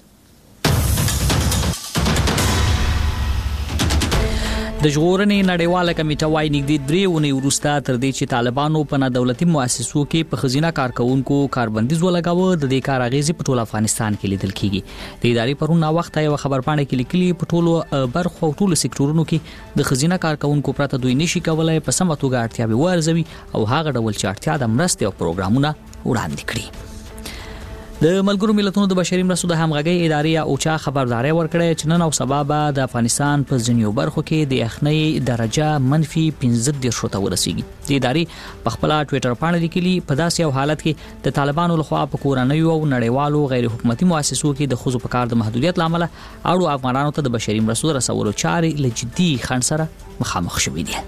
B: د ژغورنې نړیواله کمیټه وايي نږدې درې ونې وروسته تر دې چې طالبانو په نادولتي مؤسسو کې په خزینه کارکونکو کاربندیز ولګاوه د دې کار اغیزې په ټول افغانستان کې لیدل کیږي. د ادارې پرون نا وخت یو خبرپاڼه کې لیکلي په ټولو برخو او ټولو سکتورونو کې د خزینه کارکونکو پرته دوی نشي کولای په سمه توګه اړتیا به ورزوي او هغه ډول چې اړتیا د مرستې او پروګرامونه وړاندې کړي. د ملګرو ملتونو د بشري مرستو د همغږي ادارې اوچا خبرداري ورکړه چې نن او سبا به د افغانستان په ځینو برخو کې د یخنۍ درجه منفي پنځه دېرش ته ورسیږي. د ادارې په خپل ټوئیټر باندې لیکلي په داسې یو حالت کې د طالبانو لخوا په کورنۍ او نړیوالو غیر حکومتي مؤسسو کې د خصوصي په کار د محدودیت لامل اړو افغانانو ته د بشري مرستو رسولو چارې لجدي خنډ سره مخامخ شوې دي.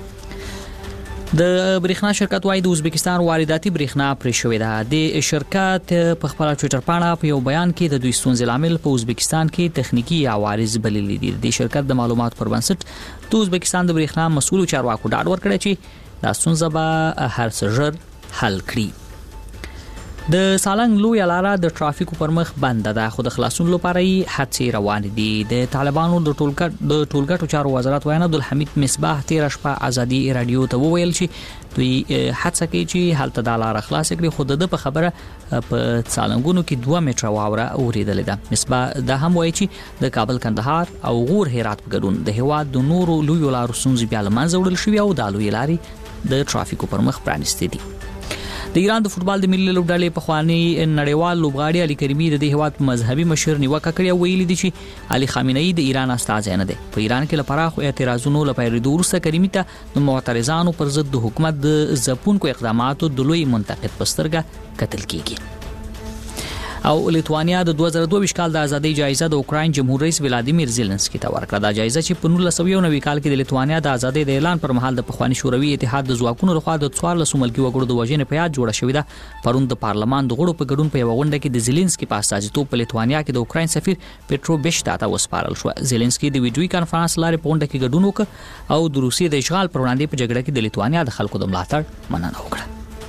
B: د برېښنا شرکت وايي د ازبکستان وارداتي برېښنا پرې شوې ده. د شرکت په خپل ټوئیټر باندې په یو بیان کې د دوی ستونزې لامل په ازبکستان کې تخنیکی عوارض بللي دي. د شرکت د معلوماتو پر بنسټ د ازبکستان د برېښنا مسؤل چارواکو ډاډ ورکړی چې دا ستونزه به هر څه ژر حل کړي. د سالنګ لوی لاره د ټرافیکو پر مخ بند ده خو د خلاصون لپاره یې هڅې روان دي. د طالبانو د ټولګټ د ټولګټو چارو وزارت وینا عبدالحمید مصباح تیر شپه ازادي رادیو ته وویل چې دوی هڅه کوي چې حالت د لاره خلاص کړي خو د په خبره په سالنګونو کې دوه متره واوره اوریدل ده. مصباح دا هم وایي چې د کابل کندهار او غور هرات په ګډون د هواد د نورو لوی لارو سنځي بیا لمنځه وړل شوی او د لوی لاري د ټرافیکو پر مخ پرانیستي دي. د ایران د فوتبال د ملي لوبډلې په خواني نړیوال لوبغاړي علي کریمي د دې هواد مذهبي مشر نیوکه کړې او ویلي دي چې علي خامنه‌ای د ایران استاد نه دی. په ایران کې لپاره خو اعتراضونو لپاره د ورسته کریمي ته د معترضانو پر ضد د حکومت د ځپونکو اقداماتو د لوی منتقد پسترګه قتل کیږي. او لیتوانیا د دوه زره دوه کال د ازادۍ جایزه د اوکراین جمهور رئیس ولادیمیر زيلنسکي ته ورکړه. دا جایزه چې په نولس سوه نوي کال کې د لیتوانیا د ازادۍ د اعلان پر مهال د پخوانی شوروي اتحاد د ځواکونو لخوا د څوارلس ملکي وګړو د وژنې په یاد جوړه شوې ده. پرون د پارلمان د غړو په ګډون په یو غونډه کې د زيلنسکي په استازیتوب په لیتوانیا کې د اوکراین سفیر پټرو بشتا ته وسپارل شو. زيلنسکي د ویډیوي کانفرنس لارې په غونډه کې ګډون وکړ او د روسیې د اشغال پر وړاندې په جګړه کې د لیتوانیا د خلکو د ملاتړ مننه وکړه.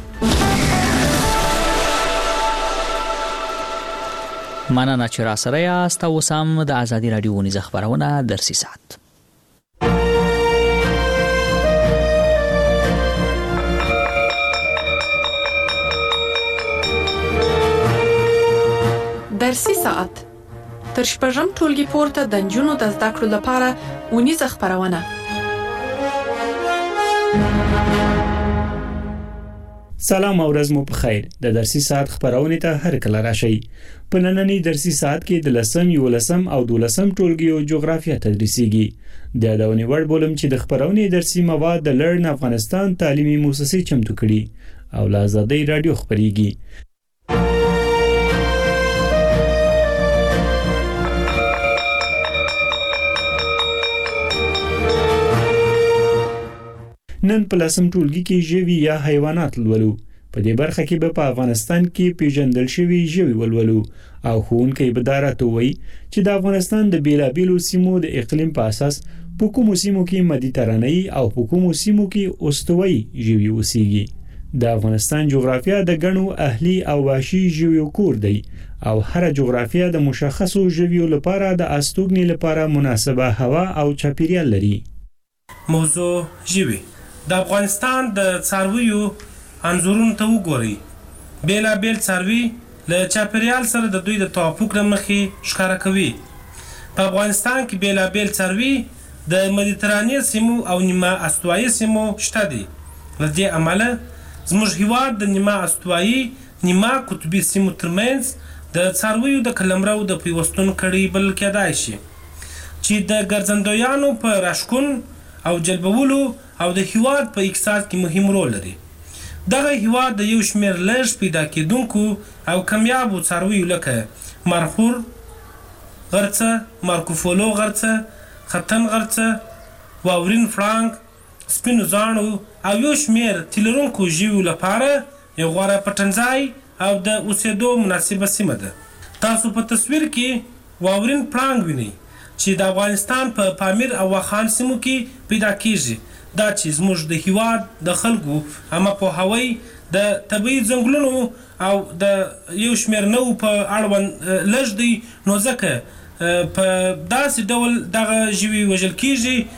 B: مننه چې را سره یاست. اوس هم د ازادي رادیو ونیزه خبرونه درسي ساعت.
W: درسي ساعت تر شپږم ټولګي پورته د نجونو د زده کړو لپاره ونیزه خبرونه.
C: سلام او ورځ مو په خیر. د درسي ساعت خبرونه ته هر کله راشي. په نننی درسي ساعت کې د لسم یو لسم او دولسم ټولګي او جغرافیه تدریسيږي. د یادونې وړ بولم چې د خبرونه درسي مواد د لرن افغانستان تعلیمي مؤسسې چمتو کړي او له ازادۍ رادیو خبريږي. نن په لسم ټولګي کې ژوي یا حیوانات لولو. په دې برخه کې به په افغانستان کې پیژندل شوی ژوي ولولو او ښوونکي به دارته وي چې د افغانستان د بیلابیلو سیمو د اقلیم په اساس په کومو سیمو کې مدیترانه‌ای او په کومو سیمو کې استوایي ژوي اوسېږي. د افغانستان جغرافیه د غنو اهلي او وحشي ژویو کور دی او هر جغرافیه د مشخصو ژویو لپاره د استوګنې لپاره مناسبه هوا او چاپیریال لري.
D: موضوع ژوي د افغانستان د څارویو انځورونو ته وګورئ. بیلا بیل څاروي له چاپیریال سره د دوی د توافق له مخې ښکاره کوي. په افغانستان کې بیلا بیل څاروي د مدیترانې سیمو او نیمه استوایي سیمو شته دي. له دې امله زموږ هیواد د نیمه استوایي نیمه قطبي سیمو ترمنځ د څارویو د قلمرو د پیوستون کړۍ بلل کېدای شي چې د ګرځندویانو په راښکون او جلبولو او د هیواد په اقتصاد کې مهم رول لري. دغه هیواد د یو شمېر لږ پیدا کېدونکو او کمیابو څارویو لکه مارخور غرڅه، مارکوفولو غرڅه، ختن غرڅه، واورین فرانک، سپینو زاڼو او یو شمېر تیلرونکو ژویو لپاره یو غوره پټنځای او د اوسېدو مناسبه سیمه ده. تاسو په تصویر کې واورین فرانک وینئ چې د افغانستان په پا پامیر او واخان سیمو کې پیدا کیږي. دا چې زموږ د هیواد د خلکو اما پوهاوی د طبیعي ځنګلونو او د یو شمېر نوو په اړوند لږ دی، نو ځکه په داسې ډول دغه ژوي وژل کیږي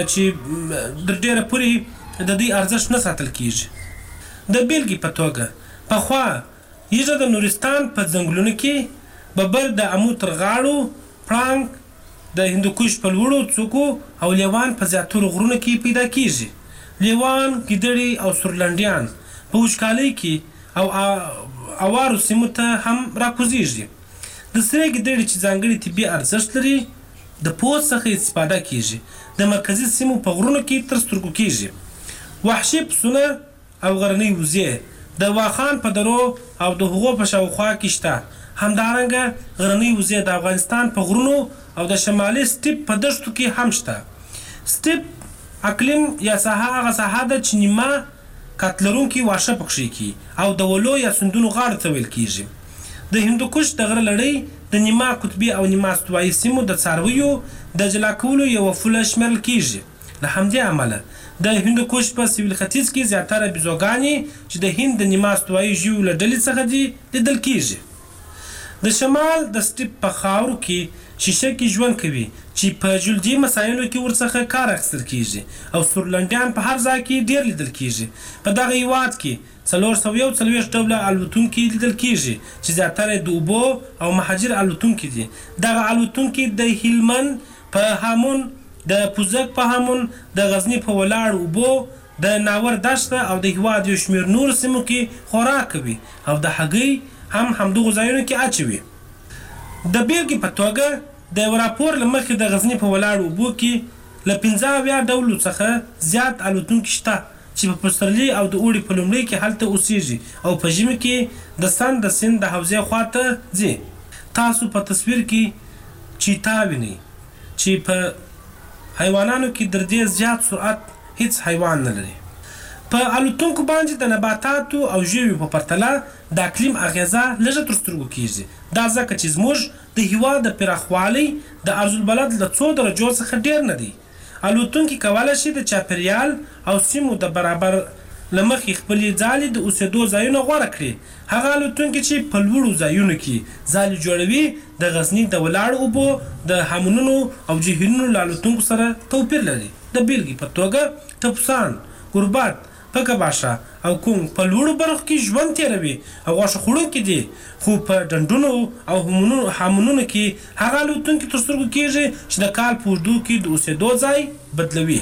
D: چې در ډیره پورې د دې ارزښت نه ساتل کیږي. د بیلګې په توګه پخوا یږه د نورستان په ځنګلونو کې ببر د امو تر غاړو، پړانګ د هندوکش په لوړو څوکو او لیوان په زیاترو غرونو کې پیدا کیږي. لیوان، ګیدړې او سورلنډیان په وچکالۍ کې او اوارو سیمو ته هم راکوزیږي. د سرې ګیدړې چې ځانګړي طبي ارزښت لري د پوست څخه استفاده کیږي. د مرکزي سیمو په غرونو کې تر سترګو کیږي. وحشي پسونه او غرنۍ وزې د واخان په درو او د هغو په شاوخوا کې شته. همدارنګه غرنۍ وزې د افغانستان په غرونو او د شمالي سټیپ په دښتو کې هم شته. سټیپ اقلیم یا ساحه هغه ساحه ده چې نیمه کاتلرونکي واښه پکښې کی او د ولو یا سندونو غاړو ته ویل کیږي. د هندوکش د غره لړۍ د نیمه قطبي او نیمه استوایي سیمو د څارویو د جلا کولو یوه پوله شمیرل کیږي. له همدې امله د هندوکش په سویل ختیځ کې زیاتره بیزوګانې چې د هند د نیمه استوایي ژویو له ډلې څخه دي لیدل کیږي. د شمال د سټیپ په خاورو کې شیشکې ژوند کوي چې په جلدي مسایلو کې ورڅخه کار اخیستل کیږي او سورلنډیان په هر ځای کې ډیر لیدل کیږي. په دغه هیواد کې څلور سوه یو څلوېښت ډوله الوتونکي لیدل کیږي چې زیاتره د اوبو او مهاجر الوتونکي دي. دغه الوتونکي د هلمند په هامون، د پوزک په هامون، د غزني په ولاړ اوبو، د ناور دشته او د هیواد یو شمېر نور سیمو کې خوراک کوي او د هګۍ هم همدغو ځایونو کې اچوي. د بیلګې په توګه د یو راپور له مخې د غزني په ولاړ اوبو کې له پنځه اویا ډولو څخه زیات الوتونکي شته چې په پسرلي او د اوړي په لومړي کې هلته اوسیږي او په ژمي کې د سند د سیند د حوزې خواته ځي. تاسو په تصویر کې چیتا وینئ چې په حیوانانو کې در دې زیات سرعت هیڅ حیوان نه لري. په الوتونکو باندې د نباتاتو او ژویو په پرتله د اقلیم اغیزه لږه تر سترګو کیږي. دا ځکه چې زموږ د هیواد د پراخوالي د عرض البلد له څو درجو څخه ډیر نه دی. الوتونکي کولی شي د چاپیریال او سیمو د برابر له مخې خپلې ځالې د اوسېدو ځایونه غوره کړي. هغه الوتونکي چې په لوړو ځایونو کې ځالې جوړوي د غزني د ولاړ اوبو د هامونونو او جهیلونو له الوتونکو سره توپیر لري. د بیلګې په توګه ټپوسان، ګربت، پکه باشه او کونګ په لوړو برخو کې ژوند تیروي او غوښه خوړونکي دي، خو په ډنډونو او هامونونو کې هغه الوتونکي تر سترګو کیږي چې د کال په اوږدو کې د اوسېدو ځای بدلوي.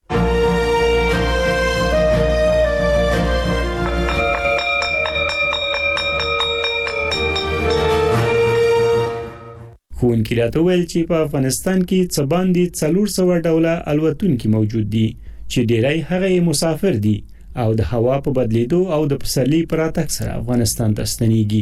C: ښوونکي راته ویل چې په افغانستان کې څه باندې څلور سوه ډوله الوتونکي موجود دي چې ډیری هغه مسافر دي او د هوا په بدلیدو او د پسرلي په راتګ سره افغانستان ته ستنېږي.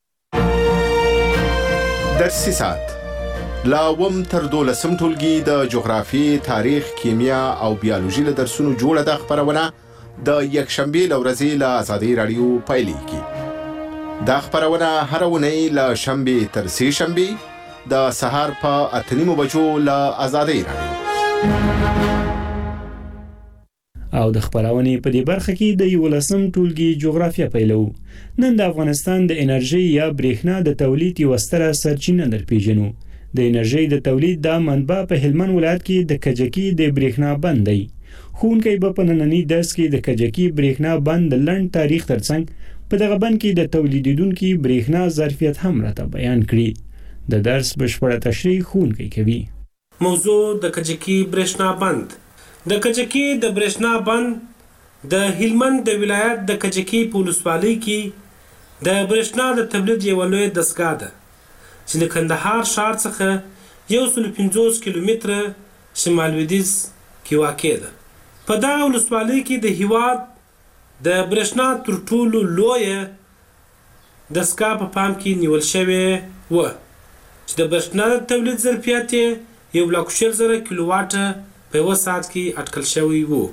K: درسي ساعت لا اووم تر دولسم ټولګي د جغرافیې، تاریخ، کیمیا او بیولوژي له درسونو جوړه ده خپرونه د یکشنبې له ورځې له ازادي راډیو پیلېږي. دا خپرونه هره اونۍ له شنبې تر سې شنبې د سهار په اته نیمو بجو له ازادي راډیو.
C: او د خبرونې په دې برخه کې د یولسم ټولګي جغرافیه پیلو. نن د افغانستان د انرژي یا برېښنا د تولید یو ستره سرچینه درپېژنو. د انرژي د تولید د منبع په هلمند ولایت کې د کجکي د برېښنا بند دی. ښوونکی به په ننني درس کې د کجکي برېښنا بند د لنډ تاریخ ترڅنګ په دغه بند کې د تولیدونکو برېښنا ظرفیت هم راته بیان کړي. د درس بشپړه تشریح ښوونکی کوي.
D: موضوع د کجکي برېښنا بند. د کجکي د برېښنا بند د هلمند د ولایت د کجکي په ولسوالۍ کې د برېښنا د تولید یوه لویه دستګاه ده چې د کندهار ښار څخه یو سل پنځوس کیلومتره شمال لویدیځ کې واقع ده. په دغه ولسوالۍ کې د هیواد د برېښنا تر ټولو لویه دستګاه په پام کې نیول شوې وه چې د برېښنا د تولید ظرفیت یې یو لک شل زره کیلو واټه په یوه ساعت کې اټکل شوی وو.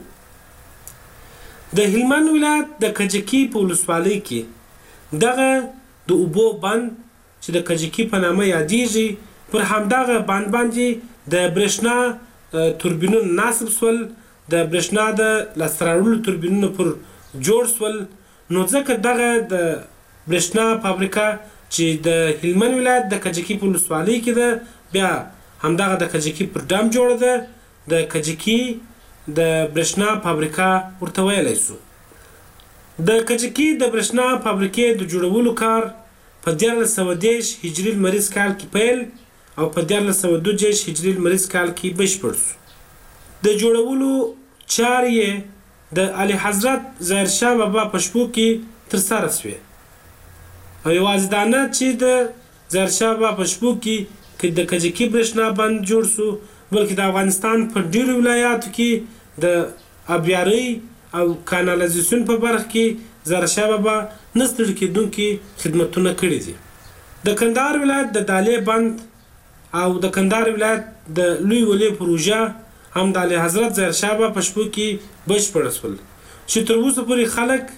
D: د هلمند ولایت د کجکي په ولسوالۍ کې دغه د اوبو بند چې د کجکي په نامه یادېږي پر همدغه بند باندې د برېښنا توربینونه نصب سول، د برېښنا د لاسته راوړلو توربینونه پر جوړ سول. نو ځکه دغه د برېښنا فابریکه چې د هلمند ولایت د کجکي په ولسوالۍ کې ده بیا همدغه د کجکي پر ډام جوړه ده. د کجکي د برېښنا فابریکه ورته ویلی سو. د کجکي د برېښنا فابریکې د جوړولو کار په دیارلس سوه دېرش هجري لمریز کال کې پیل او په دیارلس سوه دوه دېرش هجري لمریز کال کې بشپړ سو. د جوړولو چارې یې د اعلی حضرت ظاهرشاه بابا په شپو کې ترسره سوې او یوازې دا نه چې د ظاهرشاه بابا په شپو کې د کجکي برېښنا بند جوړ سو بلکې د افغانستان په ډېرو ولایاتو کې د آبیارۍ او کانالیزاسیون په برخه کې ظاهرشاه بابا نه ستړي کېدونکي خدمتونه کړي دي. د کندهار ولایت د دالې بند او د کندهار ولایت د لوی ولې پروژه هم د اعلی حضرت ظاهرشاه بابا په شپو کې بشپړه سول چې تر اوسه پورې خلک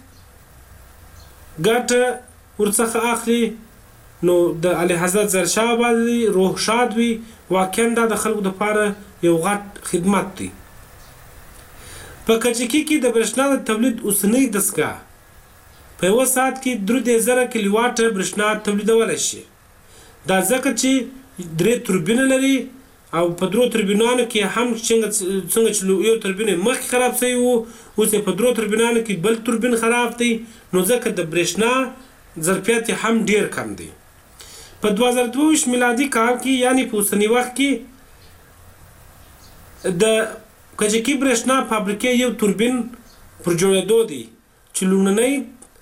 D: ګټه ورڅخه اخلي. نو د اعلی حضرت ظاهرشاه بابا روح شاد وي. واقعا دا د خلکو دپاره یو غټ خدمت دی. په کجکي کې د برېښنا د تولید اوسنۍ دستګاه په یوه ساعت کې درې دېرش زره کیلو واټه برېښنا تولیدولی شي. دا ځکه چې درې توربینه لري او په درو توربینانو کې هم څنګه چې یو توربین مخکې خراب شوی و اوس په درو توربینانو کې بل توربین خراب دی. نو ځکه د برېښنا ظرفیت هم ډیر کم دی. په دوه زره دوه ویشت میلادي کال کې یعنی په اوسني وخت کې د کجکي برېښنا فابریکې یو توربین پر جوړېدو دی چې لومړنۍ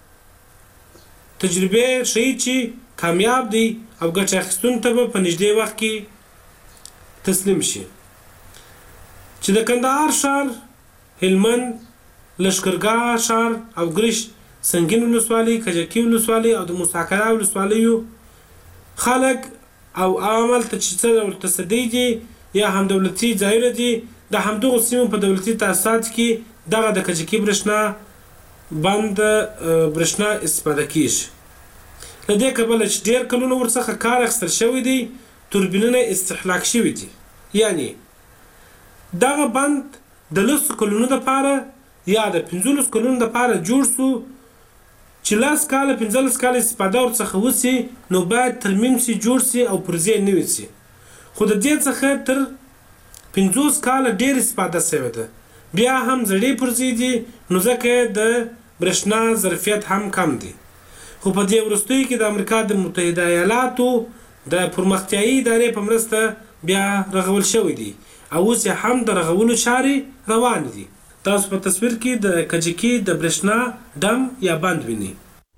D: تجربې ښیي چې کامیاب دی او ګټه اخیستونکو ته به په نږدې وخت کې تسلیم شي. چې د کندهار ښار، هلمند، لښکرګاه ښار او ګرش سنگین ولسوالۍ، کجکي ولسوالۍ او د موسی قره ولسوالیو خلک او عوامل ته چې څه ډول تصدي دي یا هم دولتي ځایونه دي د همدغو سیمو په دولتي تاسیساتو کې دغه د کجکي برېښنا بند برېښنا استفاده کیږي. له دې کبله چې ډېر کلونه ورڅخه کار اخیستل شوی دی، توربینونه استهلاک شوي دي. یعنی دغه بند د لسو کلونو دپاره یا د پنځلسو کلونو دپاره جوړ سو چې لس کاله پنځلس کاله استفاده ورڅخه وسي نو باید ترمیم سي، جوړ سي او پرزې نوي سي. خو د دې څخه تر پنځوس کاله ډېر استفاده شوې ده. بیا هم زړې پرزې دي نو ځکه د برېښنا ظرفیت هم کم دی. خو په دې وروستیو کې د امریکا د متحده ایالاتو د پرمختیایي ادارې په مرسته بیا رغول شوی دی او اوس هم د رغولو چارې روان دي. تاسو په تصویر کې د کجکي د برېښنا ډم یا بند وینئ.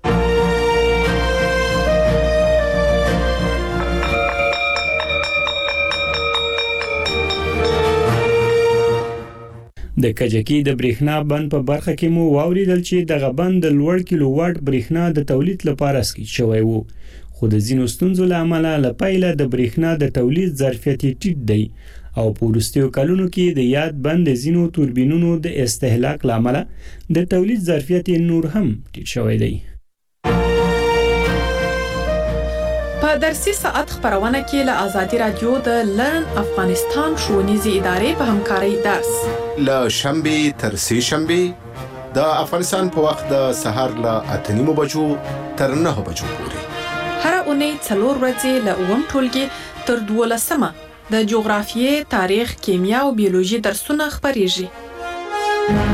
C: د کجکي د برېښنا بند په برخه کې مو واوریدل چې دغه بند د لوړ کیلو واټ برېښنا د تولید لپاره اسکی شوی وو. خو د ځینو ستونزو له امله له پیله د برېښنا د تولید ظرفیت ټیټ دی او په وروستیو کلونو کې د یاد بند د ځینو توربینونو د استهلاک له امله د تولید ظرفیت نور هم ټیټ شوی دی.
W: په درسي ساعت خبرونه کې له آزادي رادیو د لرن افغانستان ښوونیزې ادارې په همکارۍ درس
K: له شنبې تر سې شنبې د افغانستان په وخت د سهار له اته نیمو بجو تر نهه بجو پورې
W: هره اونۍ څلور ورځې له اووم ټولګي تر دولسمه د جغرافیې، تاریخ، کیمیا او بیولوژي درسونه خبرېږي.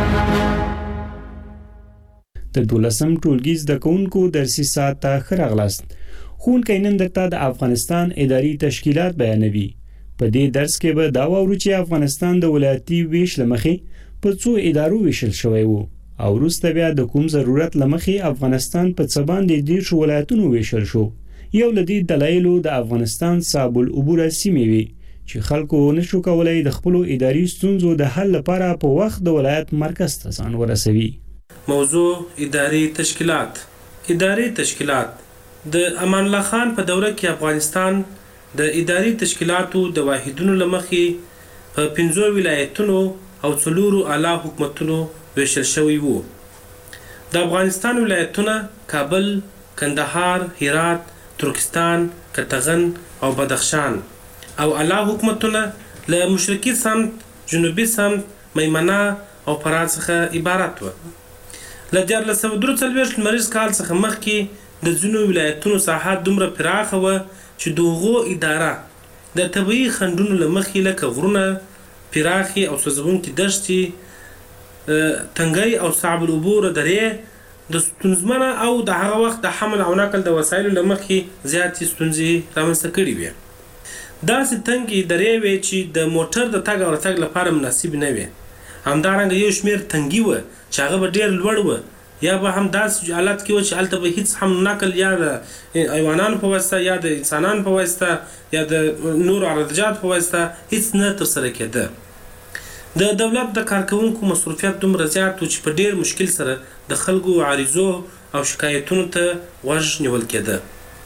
C: د دولسم ټولګي زده کوونکو درسي ساعت ته ښه راغلاست. ښوونکی نن درته د افغانستان اداري تشکیلات بیانوي. په دې درس کې به دا واورو چې افغانستان د ولایتي ویش له مخې په څو ادارو ویشل شوی وو او وروسته بیا د کوم ضرورت له مخې افغانستان په څه باندې دېرش ولایتونو ویشل شو. یو له دې دلایلو د افغانستان صعب العبور سیمې وي چې خلکو نشو کولای د خپلو اداري ستونزو د حل لپاره په وخت د ولایت مرکز ته ځان ورسوي.
D: موضوع اداري تشکیلات. اداري تشکیلات د امان الله خان په دوره کې افغانستان د اداري تشکیلاتو د واحدونو لمخې په پنځو ولایتونو او څلورو اعلی حکومتونو ویشل شوی وو. د افغانستان ولایتونه کابل، کندهار، هرات، ترکستان، کتغن او بدخشان او اعلی حکومتونه له مشرقي سمت، جنوبي سمت، میمنه او فراه څخه عبارت و. له دیارلس سوه درې څلوېښت لمریز کال څخه مخکې د ځینو ولایتونو ساحات دومره پراخه وه چې د هغو اداره د طبیعي خنډونو له مخې لکه غرونه، پراخې او سوځونکې دښتې، تنګی او صعب العبور درې د ستونزمنه او د هغه وخت د حمل او نقل د وسایلو له مخې زیاتې ستونزې رامنځته کړي وې. داسې تنګې درې وې چې د موټر د تګ او راتګ لپاره مناسب نه وې. همدارنګه یو شمېر تنګي وه چې هغه به ډېر لوړ وه، یا به هم داسې حالت کې و چې هلته به هیڅ هم نقل یا د حیوانانو په واسطه یا د انسانانو په واسطه یا د نورو عرضجاتو په واسطه هیڅ نه ترسره کېده. د دولت د کارکوونکو مصروفیت دومره زیات و چې په ډېر مشکل سره د خلکو عریضو او شکایتونو ته غوږ نیول کېده.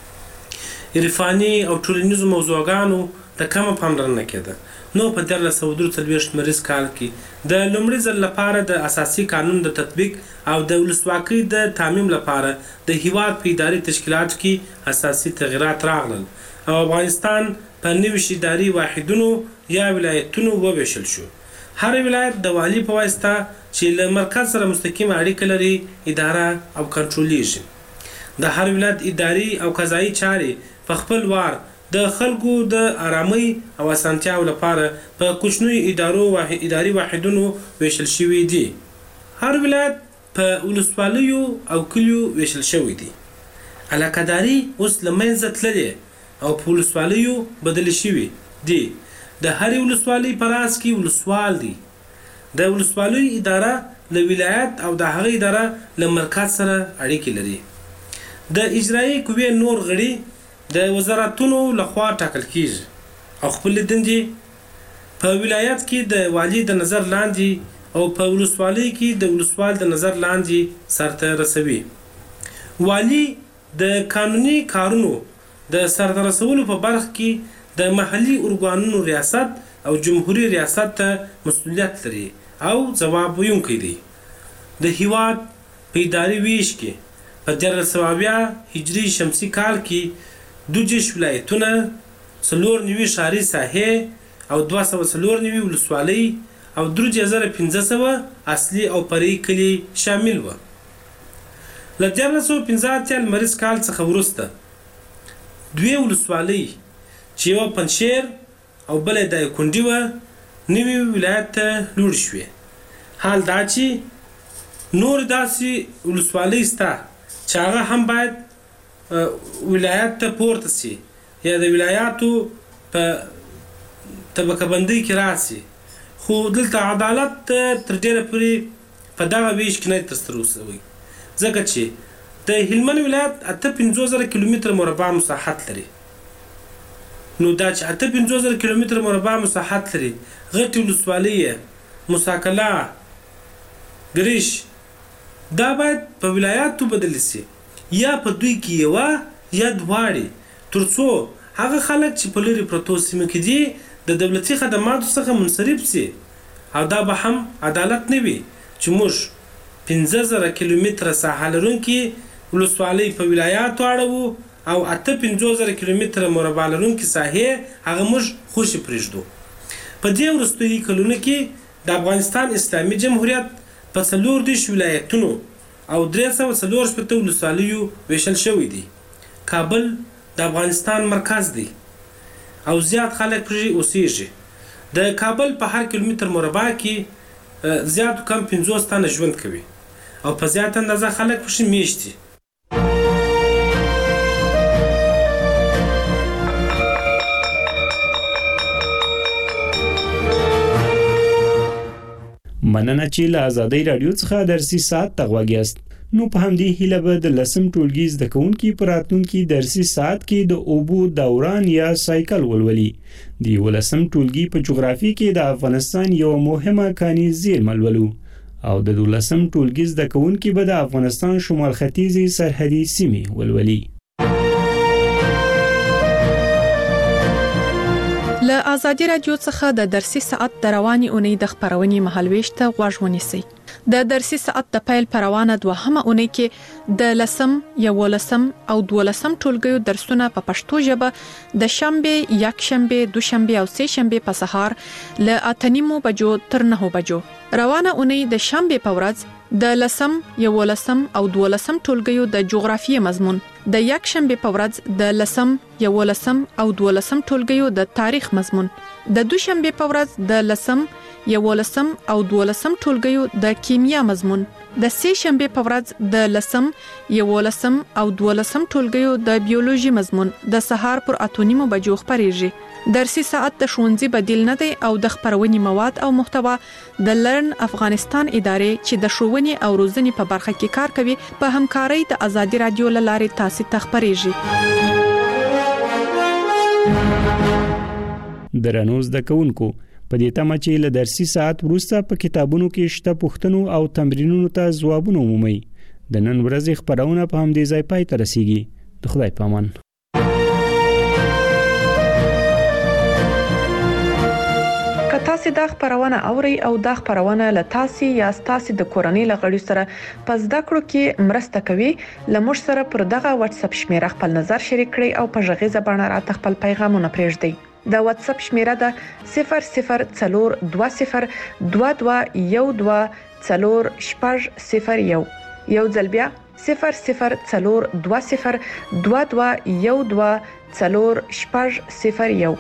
D: عرفاني او ټولنیزو موضوعګانو ته کمه پاملرنه کېده. نو په دیارلس سوه درې څلوېښت لمریز کال کې د لومړي ځل لپاره د اساسي قانون د تطبیق او د ولسواکۍ د تامین لپاره د هیواد په اداري تشکیلاتو کې اساسي تغییرات راغلل او افغانستان په نوي اداري واحدونو یا ولایتونو وویشل شو. هر ولایت د والي په واسطه چې له مرکز سره مستقیم اړیکه لري اداره او کنټرولېږي. د هر ولایت اداري او قضایي چارې په خپل وار د خلکو د آرامۍ او اسانتیاو لپاره په کوچنیو ادارو واحد اداري واحدونو ویشل شوي دي. هر ولایت په ولسوالیو او کلیو ویشل شوی دی. علاقه‌داري اوس له منځه تللې او په ولسوالیو بدل شوي دي. د هرې ولسوالۍ په راس کې ولسوال دی. د ولسوالۍ اداره له ولایت او د هغې اداره له مرکز سره اړیکې لري. د اجرایي قوې نور غړي د وزارتونو لخوا ټاکل کیږي او خپل دندې په ولایت کې د والی د نظر لاندې او په ولسوالۍ کې د ولسوال د نظر لاندې سرته رسوي. والی د قانوني کارونو د سرته رسولو په برخه کې د محلي ارګانونو ریاست او جمهوریت ریاست ته مسؤلیت لري او ځواب ویونکی دی. د هیواد په اداري ویش کې په دیارلس سوه اویا هجري شمسي کال کې دوه دېرش ولایتونه، څلور نوي ښاري ساحې او دوه سوه څلور نوي ولسوالۍ او درې زره پنځه سوه اصلي او فرعي کلي شامل وو. له دیارلس سوه پنځه اتیا لمریز کال څخه وروسته دوې ولسوالۍ چې یوه پنجشیر او بله دایکنډي وه نوي ولایت ته لوړې شوې. حال دا چې نور داسې ولسوالۍ شته چې هغه هم باید ولایت ته پورته سي یا د ولایاتو په طبقه بندۍ کې راسي، خو دلته عدالت تر ډېره پورې په دغه ویش کې نه ترسره شوی، ځکه چې د هلمند ولایت اته پنځوس زره کیلومتره مربع مساحت لري. نو دا چې اته پنځوس زره کیلومتره مربع مساحت لري، غټې ولسوالۍ یې موسی، ګریش، دا باید په ولایاتو بدل سي یا په دوی کې یوه یا دواړې، تر څو هغه خلک چې په لرې پرتو سیمو کې دي د دولتي خدماتو څخه منصرف سي. او دا به هم عدالت نه وي چې موږ پنځه زره کیلومتره ساحه لرونکې ولسوالۍ په ولایاتو اړوو او اته پنځوس زره کیلومتره مربع لرونکي ساحې هغه موږ خوشي پرېږدو. په دې وروستیو کلونو کې د افغانستان اسلامي جمهوریت په څلور دېرش ولایتونو او درې سوه څلور شپېته ولسوالیو ویشل شوی دی. کابل د افغانستان مرکز دی او زیات خلک پرې اوسیږي. د کابل په هر کیلومتر مربع کې زیات کم پنځوس تنه ژوند کوي او په زیات اندازه خلک پرې میشت دي.
C: مننه چې له آزادۍ رادیو څخه درسي ساعت ته غوږ یاست. نو په همدې هیله به د لسم ټولګي زده کوونکي په راتلونکي درسي ساعت کې د اوبو دوران یا سایکل ولولي. د یولسم ټولګي په جغرافي کې د افغانستان یو مهمه کاني زیرمه ولولو او د دولسم ټولګي زده کوونکي به د افغانستان شمال ختیځي سرحدي سیمې ولولي.
W: له آزادي رادیو څخه د درسي ساعت د رواني اونۍ د خبرونې مهالويش ته غوږ ونیسئ. د درسي ساعت د پیل پروانه دوهمه اونۍ کې د لسم، یولسم او دولسم ټولګیو درسونه په پښتو ژبه د شنبه، یک شنبه، دوشنبه او سه شنبه په سهار له اته نیمو بجو تر نهو بجو. روانه اونۍ د شنبه په ورځ د لسم، یولسم او دولسم ټولګیو د جغرافیې مضمون، د یک شنبه په ورځ د لسم، یولسم او دولسم ټولګیو د تاریخ مضمون، د دوشنبه په ورځ د لسم، یولسم او دولسم ټولګیو د کیمیا مضمون، د سه شنبه په ورځ د لسم، یولسم او دولسم ټولګیو د بیولوژي مضمون د سهار پر اته نیمو بجو خبرېږي. درسي ساعت د ښوونځي بدیل نه دی او د خبرونې مواد او محتوا د لرن افغانستان ادارې چې د ښوونې او روزنې په برخه کې کار کوي په همکارۍ د آزادي رادیو له لارې تاسو ته خبرېږي.
C: درنو زده کوونکو، په دې تمه چې له درسي ساعت وروسته په کتابونو کې شته پوښتنو او تمرینونو ته ځوابونه ومومئ. د نن ورځې خبرونه په همدې ځای پای ته رسیږي. د خدای په امان.
W: که تاسو دا خبرونه اورئ او دا خبرونه له تاسو یا تاسو د کورنۍ لغړي سره په زده کړو کې مرسته کوي، لمر سره پر دغه واتس اپ شمیره خپل نظر شریک کړئ او په ژغې زبانه راته خپل پیغامونه پرېږدئ. د واتس اپ شمیره ده صفر صفر څلور دوه صفر دوه دوه یو دوه څلور شپږ صفر یو. یو ځل بیا صفر صفر څلور دوه صفر دوه دوه یو دوه څلور شپږ صفر یو.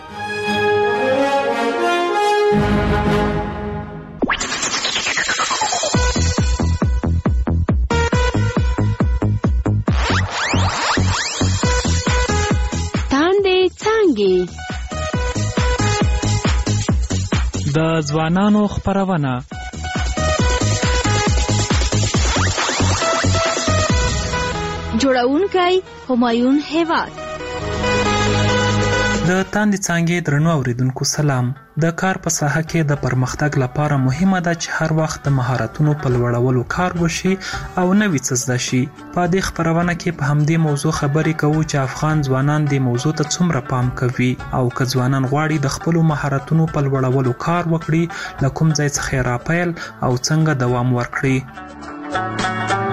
F: د ځوانانو خبرونه
A: جوړونکي همایون هیواد.
F: د تاندې څانګې درنو اوریدونکو سلام. د کار په ساحه کې د پرمختګ لپاره مهمه ده چې هر وخت د مهارتونو په لوړولو کار وشي او نوې څه زده شي. په دې خبرونه کې په همدې موضوع خبرې کوو چې افغان ځوانان د موضوع ته څومره پام کوي او که ځوانان غواړي د خپل مهارتونو په لوړولو کار وکړي، له کوم ځای څخه راپیل او څنګه دوام ورکړي.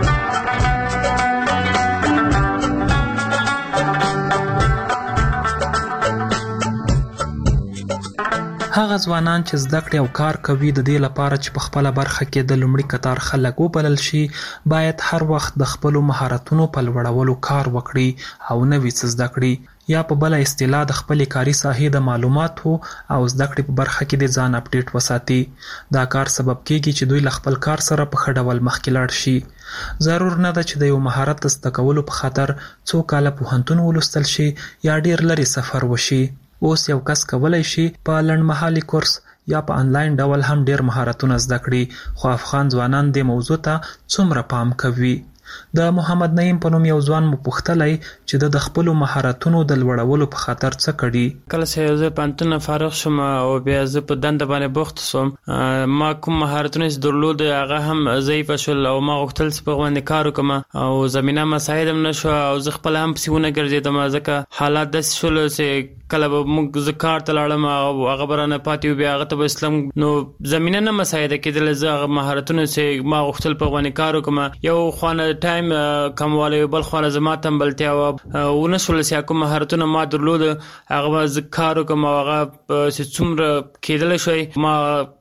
F: هغه ځوانان چې زده کړې او کار کوي د دې لپاره چې په خپل برخه کې د لومړي قطار خلک وبلل شي، باید هر وخت د خپل مهارتونو په لوړولو کار وکړي او نوې څه زده کړي، یا په بل اصطلاح د خپل کاري ساحې د معلوماتو او زده کړې په برخه کې د ځان اپډیټ وساتي. دا کار سبب کیږي چې دوی له خپل کار سره په ښه ډول مخکې لاړ شي. ضرور نه ده چې د یو مهارت زده کولو په خاطر څو کاله پوهنتون ولوستل شي یا ډیر لري سفر وشي. اوس یو کس کولای شي په لنډمهالي کورس یا په انلاین ډول هم ډیر مهارتونه زده کړي، خو افغان ځوانان د موضوع ته څومره پام کوي؟ د محمد نعیم په نوم یو ځوان مو پوښتلی چې د خپل مهارتونو د لوړولو په خاطر څه کړي.
H: کله چې زه پانتون فارغ شوم او بیا زه په دنده باندې بوخت شوم، ما کوم مهارتونه چې درلود هغه هم ضعیف شول او ما غوښتل چې په باندې کار وکم او زمينه مساعد هم نشو او زه خپل هم پسونه ګرځیدم، ځکه حالات د شول چې کله به موږ زکار ته لاړم او هغه برانه پاتې بیا هغه ته اسلام نو زمينه نه مساعده کېدل. زه هغه مهارتونه چې ما غوښتل په باندې کار وکم، یو خوانه د ټایم کموالی بل خو زما تمبلتیا او ونشول سیا کوم مهارتونه ما درلود هغه ز کارو کوم هغه چې څومره کېدل شوی ما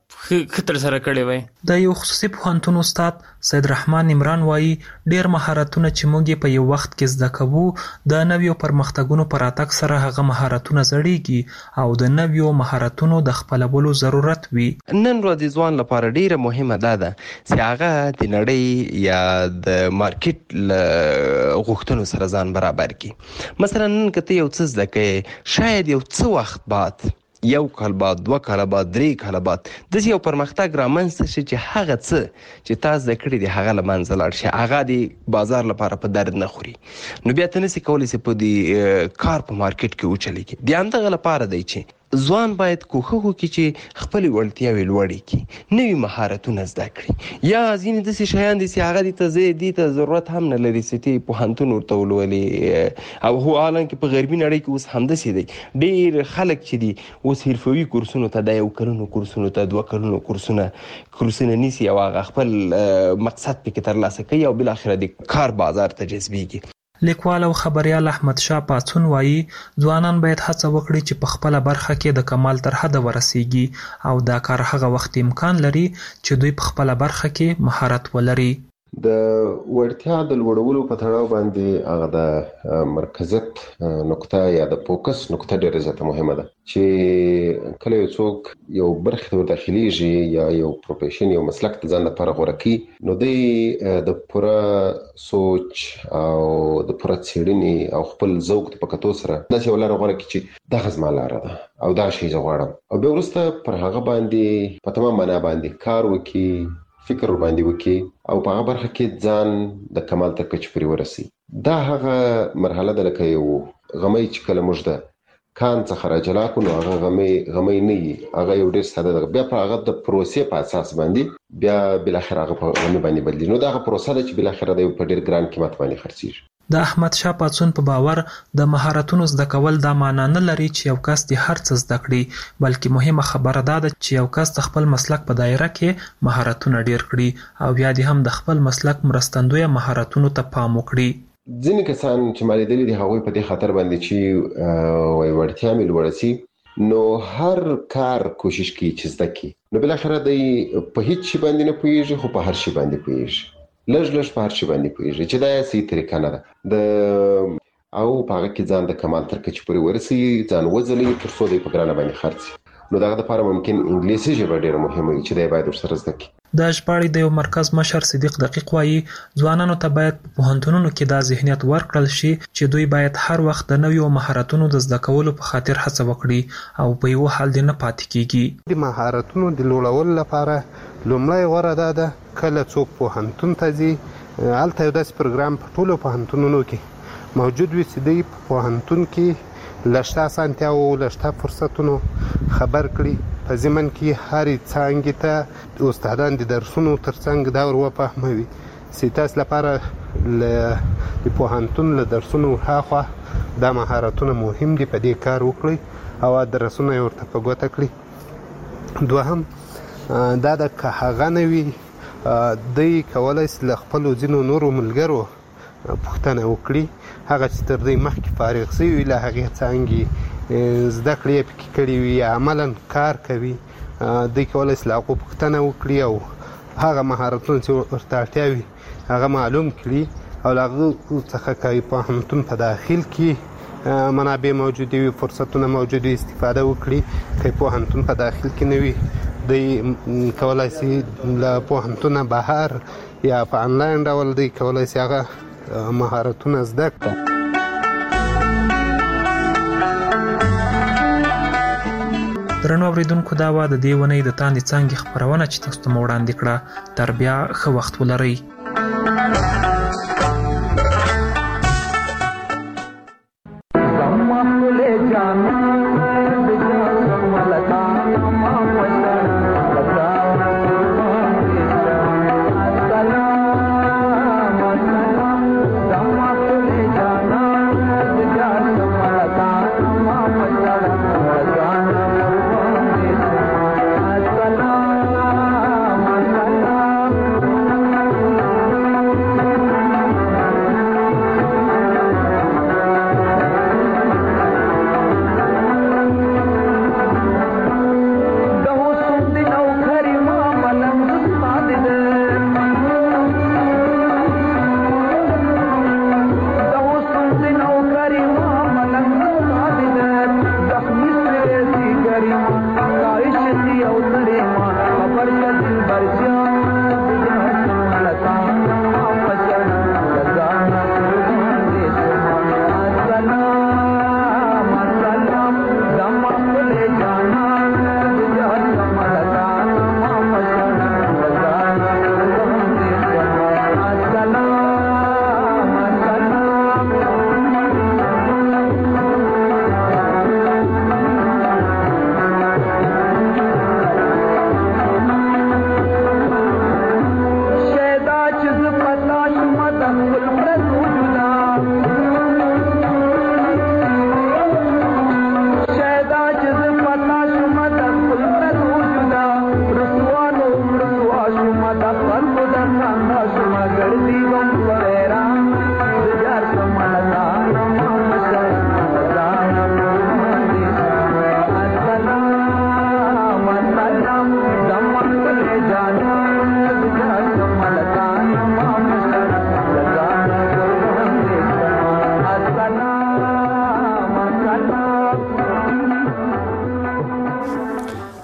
H: خطر سره کړی وای.
F: د یو خصوصي پوهنتون استاد سید رحمان عمران وایي ډیر مهارتونه چې موږ په یو وخت کې زده کوو د نویو پرمختګونو پر اتک سره هغه مهارتونه زړیږي او د نویو مهارتونو د خپلولو ضرورت وي.
J: نن ورځ ځوان لپاره ډیره مهمه ده چې هغه د نړۍ یا د مارکیټ غوښتنو سره ځان برابر کړي. مثلا نن کته یو څه زده کوي شاید یو څه وخت بعد یو کال بعد دوه کال بعد درې کال بعد د یو پرمختګ رامنځته شي چې هغه څه چې تاسو د کړی دی هغه لمنځه لاړ شي هغه د بازار لپاره په درد نه خوري نو بیا ته نسی کولی چې په دې کار په مارکیټ کې وچلېږي. د همدغه لپاره دی چې ځوان باید کوښښ وکړي چې خپلې وړتیاوې لوړې کړي نوي مهارتونه زده کړي یا ځینې داسې شیان دي چې هغه دې ته زه دې ته ضرورت هم نه لري چې ته پوهنتون ورته ولولې او هو حالانکه په غربي نړۍ کې اوس همداسې دی ډېر خلک چې دي اوس حرفوي کورسونو ته د یو کلونو کورسونو ته دوه کلونو کورسونه کورسونه نیسي او هغه خپل مقصد پکې ترلاسه کوي او بالاخره د کار بازار ته جذبېږي.
F: لیکوال او خبريال احمد شاه پاڅون وایي ځوانان باید هڅه وکړي چې په خپل برخه کې د کمال تر حد ورسیږي او دا کار هغه وخت امکان لري چې دوی په خپل برخه کې مهارت ولري.
L: د وړتیا د لوړولو په تړاو باندې هغه د مرکزیت نقطه یا د فوکس نقطه ډېره زیاته مهمه ده چې کله یو څوک یو برخه ته داخليږي یا یو پروفیشن یو مسلک ته ځان لپاره غوړه کوي نو دی د پوره سوچ او د پوره څېړنې او خپل ذوق په کتو سره داسې ولر غوړه کوي چې دغه زما لاره ده او دا شی زه غواړم او بیا وروسته پر هغه باندې په تمام معنا باندې کار وکړي فکر باندې وکړي او په هغه برخه کې ځان د کمال تر کچې پورې ورسي. دا هغه مرحله ده لکه یو غمی چې کله موږ د کان څخه راجلا کړو نو هغه غمی غمی نه وي هغه یو ډېر ساده ده بیا په هغه د پروسې په اساس باندې بیا بالاخره هغه په غمی باندې بدلي نو دا هغه پروسه ده چې بالاخره د په ډېر ګران قیمت باندې خرڅېږي.
F: د احمد شاه پاڅون په باور د مهارتونو زده کول دا معنی نه لري چې یو کس د هر څه زده کړي بلکې مهمه خبره ده چې یو کس د خپل مسلک په دایره کې مهارتونه ډیر کړي او بیا د هم د خپل مسلک مرستندوی مهارتونو ته پام وکړي.
L: ځینې کسان چې مالي دي د هغوی په دې خاطر باندې چې وای وړتیا مې لوړه سي نو هر کار کوشش کوي چې زده کړي نو بالاخره د په هیڅ شي باندې نه پوهیږي خو په هر شي باندې پوهیږي لږ لږ په هر شي باندې پوهیږي چې دا یې صحیح طریقه نه ده د او په هغه کې ځان د کمال تر کچې پورې ورسي ځان وځلي تر څو دی په ګرانه باندې خرڅي نو دغه لپاره ممکن انګلیسي ژبه ډېره مهمه وي چې دی باید ورسره زده کړي.
F: د ژباړې د یو مرکز مشر صدیق دقیق وایي ځوانانو ته باید په پوهنتونونو کې دا ذهنیت ورکړل شي چې دوی باید هر وخت د نویو مهارتونو د زده کولو په خاطر هڅه وکړي او په یو حال دې نه پاتې کیږي.
M: د مهارتونو د لوړولو لپاره لومړی غوره ده کله څوک پوهنتون ته ځي هلته یو داسې پروګرام په ټولو پوهنتونونو کې موجود وي چې دوی په پوهنتون کې له شته اسانتیاوو له شته فرصتونو خبر کړي په ضمن کې هرې څانګې ته استادان د درسونو تر څنګ دا ور وفهموي چې تاسو لپاره له د پوهنتون له درسونو هاخوا دا مهارتونه مهم دي په دې کار وکړي او درسونه یې ورته په ګوته کړي. دوهم دا د که هغه نه وي دوی کولی شي له خپلو ځینو نورو ملګرو پوښتنه وکړي هغه چې تر دوی مخکې فارغ شوي له هغې څانګې زده کړې یې پکې کړي وي یا عملا کار کوي دوی کولی شي له هغو پوښتنه وکړي او هغه مهارتونه چې ورته اړتیا وي هغه معلوم کړي او له هغه څخه که پوهنتون په داخل کې منابع موجودې وي فرصتونه موجود وي استفاده وکړي که پوهنتون په داخل کې نه وي دوی کولی شي له پوهنتونه بهر یا په انلاین ډول دوی کولی شي هغه مهارتونه زده کړي.
F: درنو اوریدونکو دا وه د دې ونې د تاندې څانګې خپرونه چې تاسو ته مو وړاندې کړه. تر بیا ښه وخت ولرئ.
X: Thank you.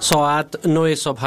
O: ساعت نه صبح